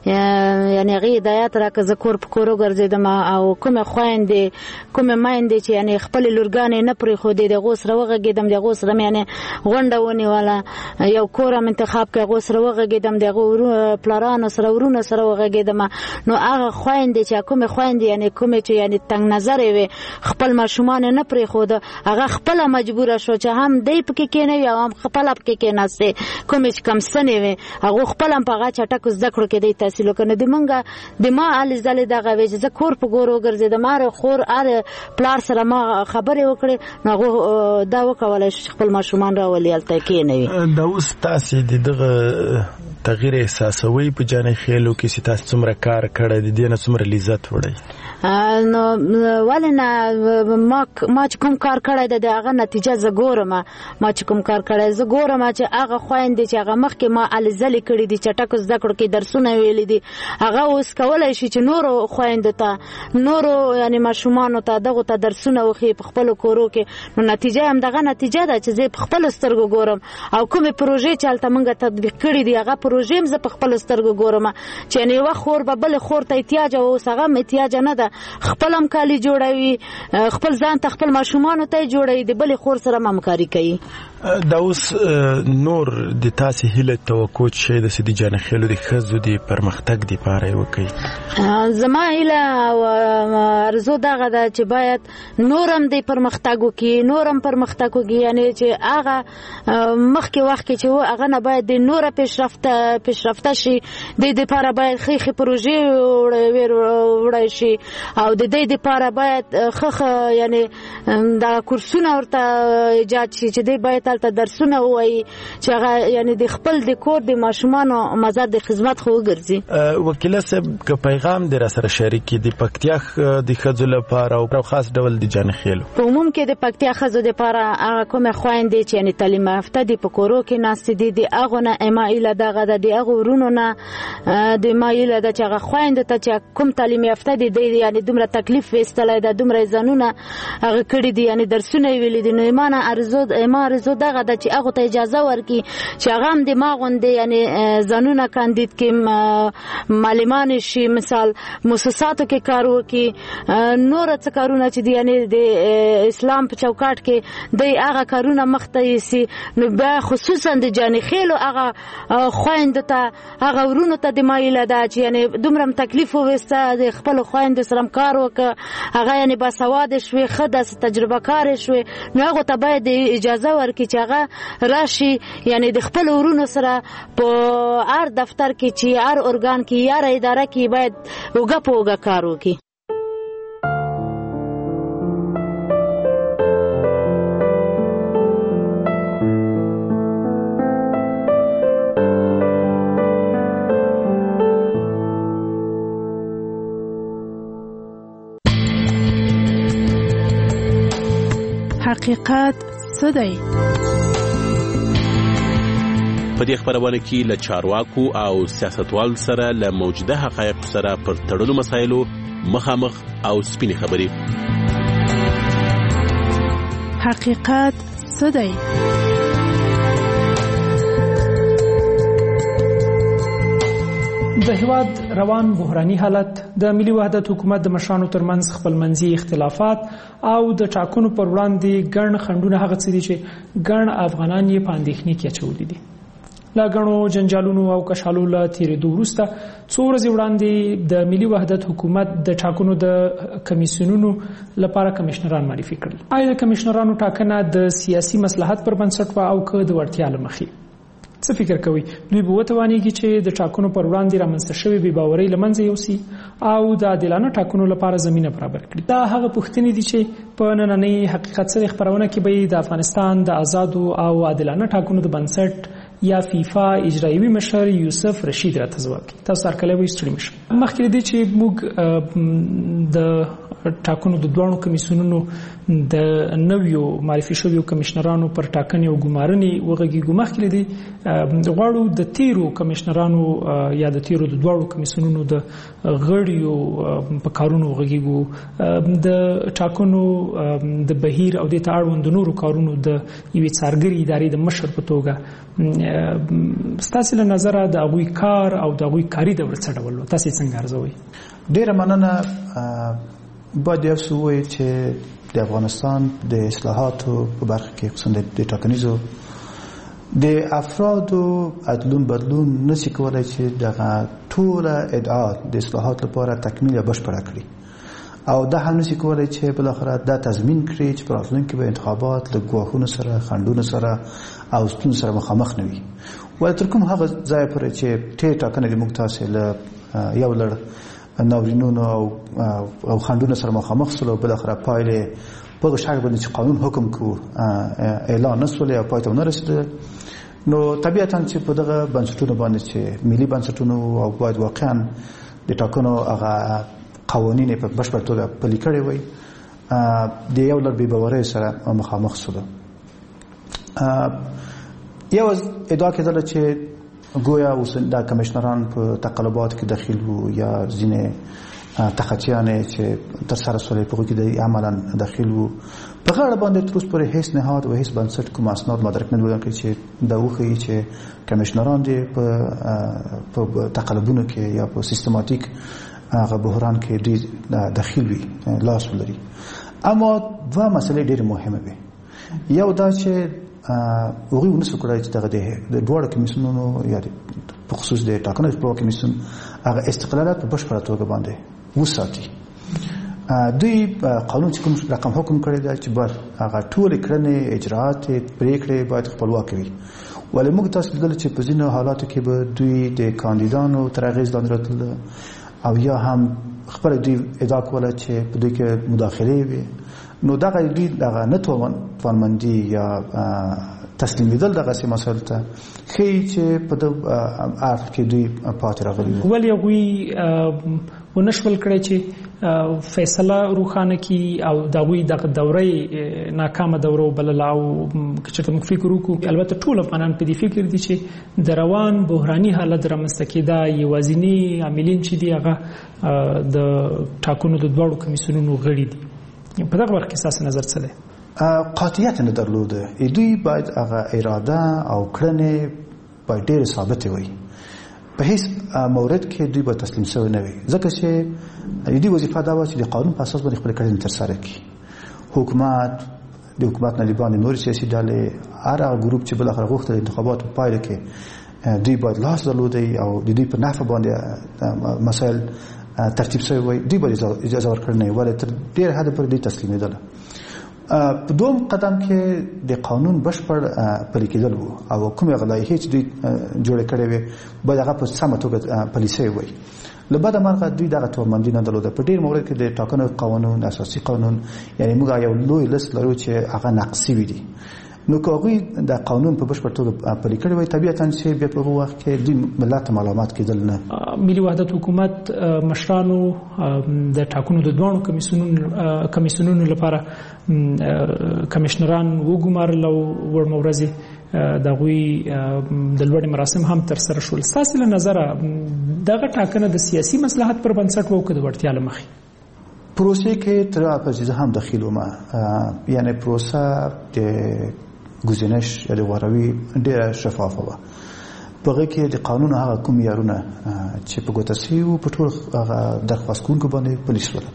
یعنې هغې هدایت راکړه، زه کور په کور وګرځېدم او کومې خویندې کومې میندې چې یعنې خپلې لورګانې نه پرېښودې د هغو سره وغږېدم، د هغو سره مې یعنې غونډه ونیوله، یو کور هم انتخاب کړ، هغو سره وغږېدم، د هغو پلارانو سره ورونو سره وغږېدم. نو هغه خویندې چې کومې خویندې یعنې کومې چې یعنې تنګ نظرې وې، خپل ماشومان یې نه پرېښوده، هغه خپله مجبوره شو چې هم دی پکې کېنوي او هم خپله پکې کېناستې. کومې چې کم سنې وې هغو خپله هم په هغه چټکو زده کړو کې دی تحصیل وکړ. نو د مونږ د ما هلې ځلې دغه وې چې زه کور په ګور وګرځېدم هر خور هر پلار سره ما خبرې وکړې نو هغه دا وکولای شي خپل ماشومان راولي هلته کېنوي. دا اوس تاسې د دغه تغییر احساسوي په جانې خیلو کې چې تاسو څومره کار کړی د دې نه څومره لذت وړئ؟ نو ولې نه ما ما چې کوم کار کړی دی د هغه نتیجه زه ګورم. ما چې کوم کار کړی زه ګورم چې هغه خویندې چې هغه مخکې ما هلې ځلې کړي دي چټکو زده کړو کې درسونه ویلي دي هغه اوس کولی شي چې نورو خویندو ته نورو یعنې ماشومانو ته دغو ته درسونه وښیي په خپلو کورو کې. نو نتیجه هم دغه نتیجه ده چې زه په خپلو سترګو ګورم او کومې پروژې چې هلته موږ تطبیق کړي دي هغه پروژې هم زه په خپلو سترګو ګورم چې یعنې یوه خور به بلې خور ته احتیاج او اوس هغه هم احتیاج نه ده خپل هم کالي جوړوي خپل ځان ته خپل ماشومانو ته یې جوړوي د بلې خور سره هم همکاري کوي. دا اوس نور د تاسې هیله توقع شی د سدي جان خیلو د ښځو د پرمختګ دپاره یې وکړي؟ زما هیله او ارزو دغه ده چې باید نور هم د پرمختګ وکړي نور هم پرمختګ وکړي یعنې چې هغه مخکې وخت کې چې و هغه نه باید د نوره پیشرفته پیشرفته شي د دې دپاره باید ښې ښې پروژې وړی شي او د دې دپاره باید ښه ښه یعنې دغه کورسونه ورته ایجاد شي چې دی باید هلته درسونه ووایي چې هغه یعنې د خپل د کور د ماشومانو مزه د خدمت خو وګرځي. وکیله صاحب که پیغام دې راسره شریک کړي د پکتیا د ښځو لپاره او خاص ډول د جان خیلو په عموم کې د پکتیا ښځو دپاره هغه کومې خویندې چې یعنې تعلیم یافته دي په کورو کې ناستې دي د هغو نه ما هیله دغه ده د هغو ورونو نه د ما هیله ده چې هغه خویندو ته چې کوم تعلیم یافته دي دی یعنې دومره تکلیف ویستلی ده دومره یې ځانونه هغه کړي دي یعنې درسونه یې ویلي دي نو ما نه ارزو ما ارزو دغه ده چې هغو ته اجازه ورکړي چې هغه هم د ما غوندې یعنې ځانونه کاندید کړي معلمان شي مثال مؤسساتو کې کار وکړي نور څه کارونه چې دي یعنې د اسلام په چوکاټ کې دی هغه کارونه مخته یوسي نو بیا خصوصا د جانې خیلو هغه خویندو ته هغه ورونو ته د ما هیله ده چې یعنې دومره هم تکلیف وویسته د خپلو خویندو سره هم کار وکړه هغه یعنې باسواده شوې ښه داسې تجربه کارې شوې نو هغو ته باید اجازه ورکړي چې هغه راشي یعنې د خپلو ورونو سره په هر دفتر کې چې هر ارګان کې یا اداره کې باید اوږه په اوږه کار وکړي. حقیقت څه دی؟ په دې خبرونه کې له چارواکو او سیاستوال سره له موجوده حقایق سره پر تړلو مسایلو مخامخ او سپینې خبرې. حقیقت څه دی؟ د هیواد روان بحراني حالت د ملي وحدت حکومت د مشرانو ترمنځ خپلمنځي اختلافات او د ټاکنو پر وړاندې ګڼ خنډونه هغه څه دي چې ګڼ افغانان یې په اندېښنې کې اچولي دي. له ګڼو جنجالونو او کشالو له تېرېدو وروسته څو ورځې وړاندې د ملي وحدت حکومت د ټاکنو د کمیسیونونو لپاره کمیشنران معرفي کړل. آیا د کمیشنرانو ټاکنه د سیاسي مصلحت پر بنسټ وه او که د وړتیا له مخې؟ څه فکر کوي دوی به وتوانیږي چې د ټاکنو پر وړاندې رامنځته شوې بې باورۍ له منځه یوسي او د عادلانه ټاکنو لپاره زمینه برابر کړي؟ دا هغه پوښتنې دي چې په نننۍ حقیقت سره خبرونه کې به د افغانستان د آزادو او عادلانه ټاکنو د بنسټ یا فیفا اجرایوي مشر یوسف رشید راته ځواب کوي. تاسو هرکلی وایي ستړي مه شئ. مخکې له دې چې موږ د ټاکنو د دواړو کمیسیونونو د نویو معرفي شویو کمیشنرانو پر ټاکنې او ګمارنې وغږیږو مخکې له دې غواړو د تیرو کمیشنرانو یا د تیرو د دواړو کمیسیونونو د غړیو په کارونو وغږیږو د ټاکنو د بهیر او د ته اړوند نورو کارونو د یوې څارګرې ادارې د مشر په توګه ستاسې له نظره د هغوی کار او د هغوی کاري دوره څه ډول و؟ تاسې څنګه ارزوئ؟ ډېره مننه. باید یو څه ووایو چې د افغانستان د اصلاحاتو په برخه کې خصوصا د ټاکنیزو د افرادو عدلون بدلون نشي کولای چې دغه ټوله ادعا د اصلاحات لپاره تکمیل یا بشپړه کړي او دا هم نشي کولای چې بالاخره دا تضمین کړي چې په راتلونکي به انتخابات له ګواښونو سره خنډونو سره او ستونزو سره مخامخ نه وي. ولې تر کوم هغه ځای پورې چې ټې ټاکنې د موږ تاسې له یو لړ ناورینونو او خنډونو سره مخامخ سول او بل اخره پایله په شاګ باندې چې قانون حکم کو اعلان نسول او پاتې نه رسیدل نو طبيعتاً چې په دغه بنسټونو باندې چې ملي بنسټونو او باید واقعا د ټاکنو هغه قوانین په بشپړ توګه پلي کړي وي د یو لړ بې باورۍ سره مخامخ سول یو ادعا کېدله چې گویا اوس د کمشنران په تقلبات کې داخل وو یا ځینې تخچیان چې تر سره سولې په کې د عملاً داخل وو په غاړه باندې تر اوسه پورې هیڅ نهاد او هیڅ بنسټ کوم اسناد مدرک نه ویل چې دا وخی چې کمشنران دي په په تقلبونو کې یا په سیستماتیک هغه بحران کې دي داخل وي لاس ولري اما دوه مسلې ډېرې مهمه دي یو دا چې هغوی ونسو کړای چې دغه د دواړو کمیسیونونو یا په خصوص د ټاکنو په کمیسیون هغه استقلالات په بشپړه توګه باندې وساتي دوی قانون چې کوم رقم حکم کړی دی چې بر هغه ټول کړنې اجراءات پریکړې باید خپلواک وي ولې موږ تاسو لیدل چې په ځینو حالاتو کې به دوی د کاندیدانو تر اغېز لاندې راتلل او یا هم خپل دوی ادعا کوله چې په دوی کې مداخله وي نو دغه دوی دغه نه توانمندي یا تسلیمیدل دغه سي مسله ته خې چې په د اف کې دوی پاتې راغلي ولې غوي ونشول کړی چې فیصله روخانه کی او دغوی دغه دورې ناکامه دوره بلل او چې موږ فکر وکړو البته ټول افغانان په دې فکر دي چې د روان بحراني حالت رامنځته کېدا یوازینی عاملین چې دی هغه د ټاکنو د دوړو کمیسیونونو غړي دي په دغه وخت کې اساس نظر څه دی قاطعیت نه درلوده دوی باید هغه اراده او کړنې باید ډېر ثابت وي په هیڅ مورد کې دوی به تسلیم شوی نه وي ځکه چې دوی وظیفه دا و چې د قانون په اساس باندې خپل کړنې ترسره کړي حکومت د حکومت نه باندې نور سیاسي ډلې هر هغه ګروپ چې بل اخر غوښتل انتخابات په پایله کې دوی باید لاس درلودي او د دوی په نفع باندې مسائل ترتیب شوی وي دوی باید اجازه ورکړنه ولې تر ډېر حد پورې دوی تسلیمیدل په دوم قدم کې د قانون بشپړ پلي کېدل وو او کومه غلای هیڅ دوی جوړ کړي وي باید هغه په سمه توګه پلي شوی وي لبدا مرغه دوی دغه تومندي نه درلوده په ډیر مورد کې د ټاکنو قانون اساسي قانون یعنی موږ یو لوی لست لرو چې هغه ناقصي وي دي نو کوغي د قانون په بشپړ توګه پلي کړي وي طبيعتاً چې بیا په وخت کې دوی ملت معلومات کېدل نه ملي وحدت حکومت مشرانو د ټاکنو د دوه کمیسیونونو کمیسیونونو لپاره کمشنران وګمارل او ورمورزي دغوی د لوړ مراسم هم تر سره شول تاسو له نظر دغه ټاکنه د سیاسي مصلحت پر بنسټ وو کده ورتیا لمخي پروسې کې تر اپوزیسیون هم داخلو ما یعنی پروسه د گزینش یا د وروي ډیره شفافه و په کې د قانون هغه کوم یارونه چې په ګوتسي او په ټول هغه درخواست کوونکو باندې پولیس ولا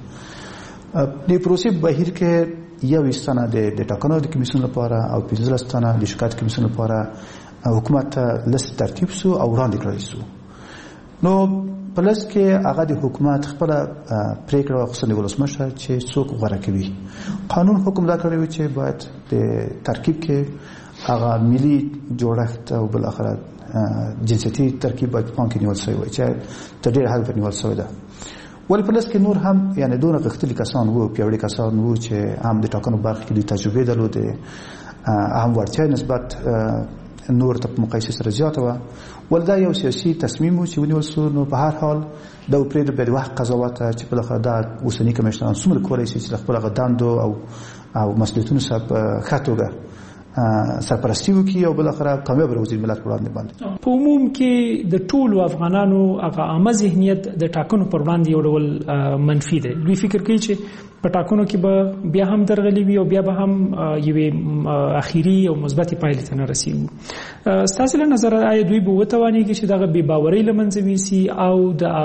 د پروسې بهیر کې یو استانه د ټاکنو د کمیسیون لپاره او پنځه استانه د شکایت کمیسیون لپاره حکومت لست ترتیب سو او وړاندې کړی سو نو پلس کې هغه د حکومت خپل پریکړه واخیستل ولسمشر چې څوک غوړه کوي قانون حکم دا کړی چې باید د ترکیب کې هغه ملي جوړښت او بل اخر جنسيتي ترکیب باید پام کې نیول شوی وي چې تر ډېر حد نیول شوی ده ول پلس کې نور هم یعنی دونه غختلي کسان وو پیوړي کسان وو چې هم د ټاکنو برخه کې د تجربه درلوده هم ورته نسبت نور ته مقایسه سره زیاته و ولدا یو سیاسي تصمیم و چې ونیول شو نو په هر حال د پرې د وخت قضاوت چې په لخوا د اوسنی کمشنران څومره کولای شي چې خپل غداندو او او مسؤلیتونو سره خاطوګه سرپرستی وکي او بل اخره کامیاب وزیر ملت وړاندې باندې په عموم کې د ټولو افغانانو هغه عامه ذهنیت د ټاکنو پر وړاندې یو ډول منفي دی دوی فکر کوي چې په ټاکنو کې به بیا هم درغلي وي او بیا به هم یوې اخیری او مثبت پایلې ته نه رسیږي ستاسو له نظر آیا دوی به وتوانیږي چې دغه بې باورۍ له منځه ویسي او د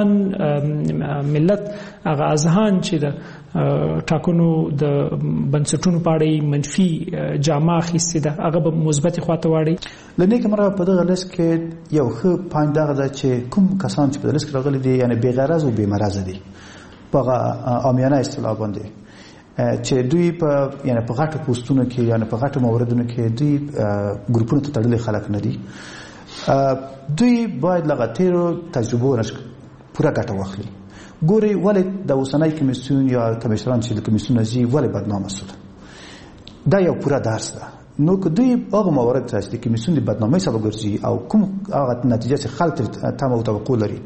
افغان ملت هغه اذهان چې د ټاکنو د بنسټونو په اړه منفي جامه اخیستې ده هغه به مثبت خواته واړي لنی کومه په دغه لیست کې یو ښه پوینټ دا ده چې کوم کسان چې په لیست کې راغلي دي یعنی بې غرض او بې مرز دي په عامیانه اصطلاح باندې چې دوی په یعنی په غټو پوسټونو کې یعنی په غټو موردونو کې دوی ګروپونو ته تړلي خلک نه دي دوی باید لغتیرو تجربه ورش پورا ګټه واخلي ګوري ولې د اوسنۍ کمیسیون یا کمیشنران چې د کمیسیون ازي ولې بدنامه شول دا یو پوره درس ده نو که دوی هغه موارد ته چې کمیسیون د بدنامۍ سبب ګرځي او کوم هغه نتیجه چې خلک تمه او توقع لري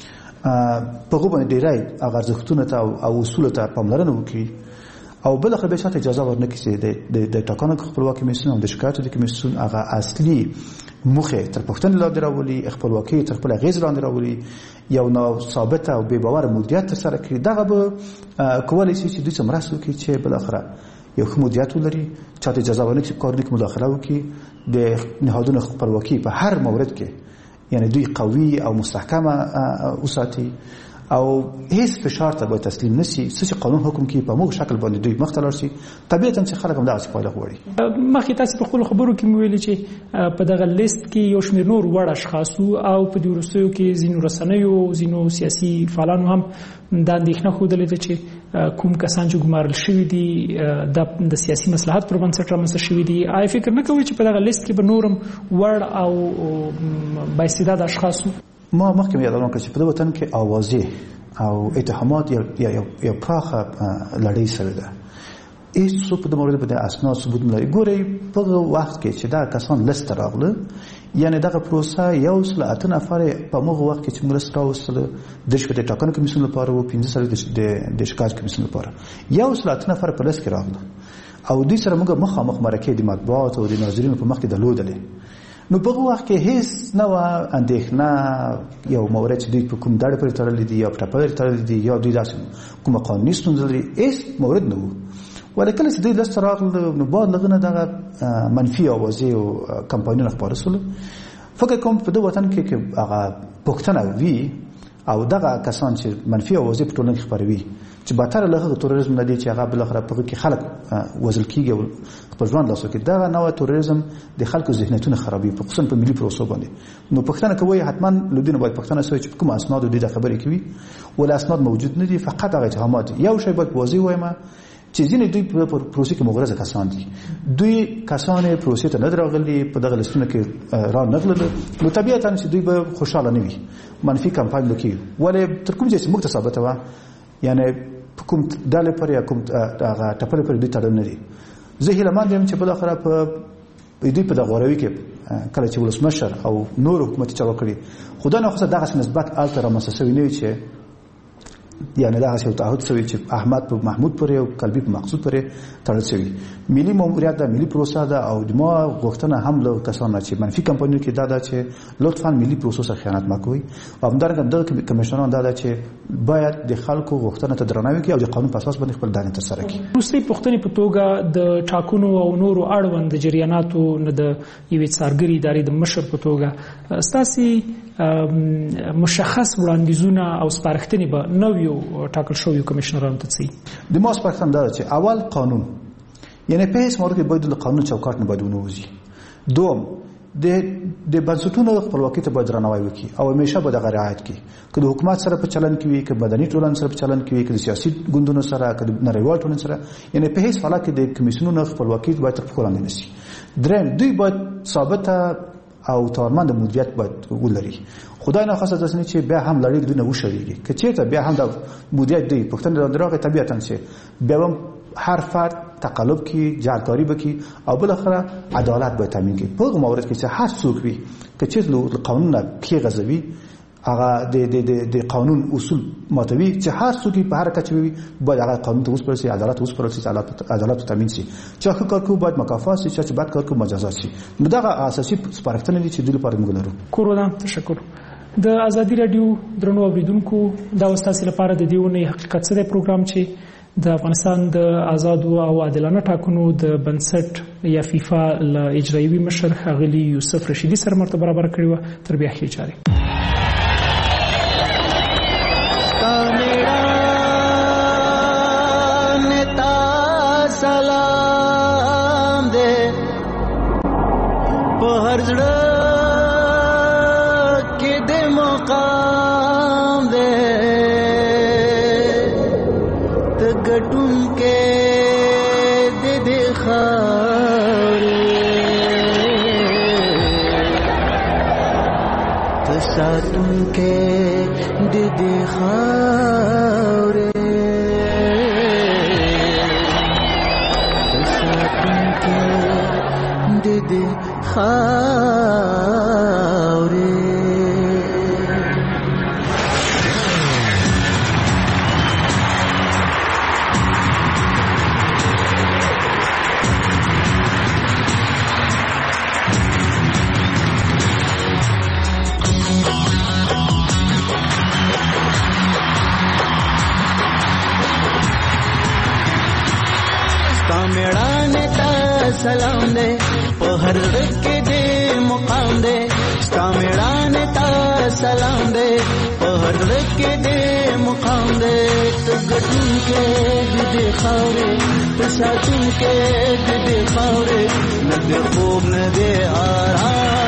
په هغه باندې ډیری هغه ارزښتونه ته او اصول ته پاملرنه وکړي او بل خو به شاته اجازه ورنکړي چې د د ټاکنو خپلواکي کمیسیون او د شکایتو د کمیسیون هغه اصلي موخه تر پښتون لاندې راولي خپلواکي تر خپل غیز لاندې راولي یو نو ثابت او بې باور مدیریت تر سره کړي دغه به کولای شي چې دوی څومره وکړي چې بل اخره یو ښه مدیریت ولري چاته اجازه ورنکړي کار لیک مداخله وکړي د نهادونو خپلواکي په هر مورد کې یعنی دوی قوي او مستحکمه وساتي او هیڅ فشار ته به تسلیم نشي چې قانون حکم کوي په موږ شکل باندې دوی مختلف شي طبيعتا چې خلک هم داسې پایله غواړي مخکې تاسو په خپل خبرو کې ویلي چې په دغه لیست کې یو شمېر نور وړ اشخاص او په دې وروستیو کې ځینو رسنیو ځینو سیاسي فعالانو هم دا اندېښنه ښودلې ده چې کوم کسان چې ګمارل شوي دي د سیاسي مصلحت پر بنسټ رامنځته شوي دي آیا فکر نه کوئ چې په دغه لیست کې به نورم وړ او با استعداد اشخاص ما مخکې یادونه کړم چې په دې وطن کې اوازې او اتهامات یا یا پراخه لړۍ سره ده هیڅ څوک په دې مورد باندې اسناد ثبوت نه لري ګورئ په وخت کې چې دا کسان لست راغله یعنی دغه پروسه یو سل اته نفر په موږ وخت کې چې موږ سره وسله د شپې د ټاکنو کمیسیون لپاره او پنځه سره د د شکایت کمیسیون لپاره یو سل اته نفر په لست کې راغله او دې سره موږ مخامخ مرکه د مطبوعات او د ناظرینو په مخ کې درلودلې نو په وخت کې هیڅ نو اندېښنه یو مورد چې دوی په کوم ډول پرې تړلې دي یا په پرې تړلې دي یا دوی داسې کوم قانوني ستونزې لري هیڅ مورد نه وو ولکه چې دوی لست راغله نو بعد لغنه دغه منفي اوازې او کمپاینونه خپاره سول فکر کوم په دې وطن کې چې هغه پښتنه وی او دغه کسان چې منفي اوازې په ټولنه کې خپروي چې باتره لغه تروریزم نه دي چې هغه بل اخر په کې خلک وزل کیږي او خپل ژوند لاسو کې دا نوې تروریزم د خلکو ذهنیتونه خرابوي په خصوصا په ملي پروسو باندې نو پښتنه کوي حتما لودینه باید پښتنه سوي چې کوم اسناد د خبرې کوي ولا اسناد موجود نه دي فقط هغه اتهامات یو شی باید واضح وایم چې ځینې دوی په پروسې کې مغرضه کسان دي دوی کسان پروسې ته نه راغلي په دغه لستونه کې را نغلل نو طبيعتا چې دوی به خوشاله نه وي منفي کمپاین وکړي ولې تر کوم ځای چې موږ ثابته و یعنی کوم داله پر یا کوم هغه ټپل پر دې تړل نه دي زه هیله مند یم چې بل اخره په دې په دغه غوړوي کې کله چې ولسمشر او نور حکومت چا وکړي خدای نه خو دغه نسبت التر مسسوي نه وي چې یعنی دا هڅه تعهد شوی چې احمد په محمود پورې او قلبي په مقصود پورې تړل شوی ملي ماموریت د ملي پروسه ده او د ما غوښتنه هم له کسانو چې منفي کمپاینونو کې دا ده چې لطفا ملي پروسه خیانت مکوئ او همدارنګه د کمیشنرانو دا ده چې باید د خلکو غوښتنه ته درناوی وکړي او د قانون په اساس باندې خپل دنده ترسره کړي روسي پښتني په توګه د ټاکنو او نورو اړوند جریاناتو نه د یوې څارګري ادارې د مشر په توګه ستاسي مشخص وړاندیزونه او سپارښتنې به نویو ټاکل شویو کمیشنرانو ته څه د ما سپارښتنه ده چې اول قانون یعنی په هیڅ مورد کې باید د قانون چوکاټ نه باید ونوځي دوم د د بنسټونو خپلواکي ته باید درناوی وکړي او همیشه به دغه رعایت کړي که د حکومت سره په چلن کې وي که مدني ټولنې سره په چلن کې وي که د سیاسي ګوندونو سره که د نړیوال ټولنې سره یعنی په هیڅ حالت کې د کمیسیونونو خپلواکي باید تر پښو لاندې نشي درېم دوی باید ثابته او توانمند مدیریت باید ولري خدای نه خاصه ځنه چې بیا هم لړۍ دوی نه وشړيږي که چیرته بیا هم د مدیریت دی پښتنه دراغه طبيعتا چې بیا هم هر فرد تقلب کی جارکاری بکی او بل اخره عدالت به تامین کی په مورد کې چې هر څوک وي که چې له قانون نه کی غزوي هغه د د د قانون اصول ماتوي چې هر څوک په هر کچ وي باید هغه قانون ته وسپارسي عدالت وسپارسي عدالت عدالت تامین شي چې هغه کار کوي باید مکافات شي چې باید کار کوي مجازات شي دغه اساسي سپارښتنې دي چې د لپاره موږ لرو کورونا تشکر د ازادي رادیو درنو اوریدونکو دا واستاسي لپاره د دیونه حقیقت سره پروګرام چې د افغانستان د آزاد او عادلانه ټاکنو د بنسټ یا فیفا ل اجرایوي مشر ښاغلي یوسف رشیدي سره مرتبه برابر کړی و تر بیا خې چاري سلام دے په هر ځړه کې د مقام دے ته ګټون کې د دې خاورې ته ساتون کې د دې خاورې خاورې मेड़ाने ता सलाम दे په هر ځای کې دې مقام دې ستا मेड़ाने ता सलाम दे په هر ځای کې دې مقام دې ته ګټون کې دې خاورې ته ساتون کې دې خاورې نه دې خوب نه دې آرام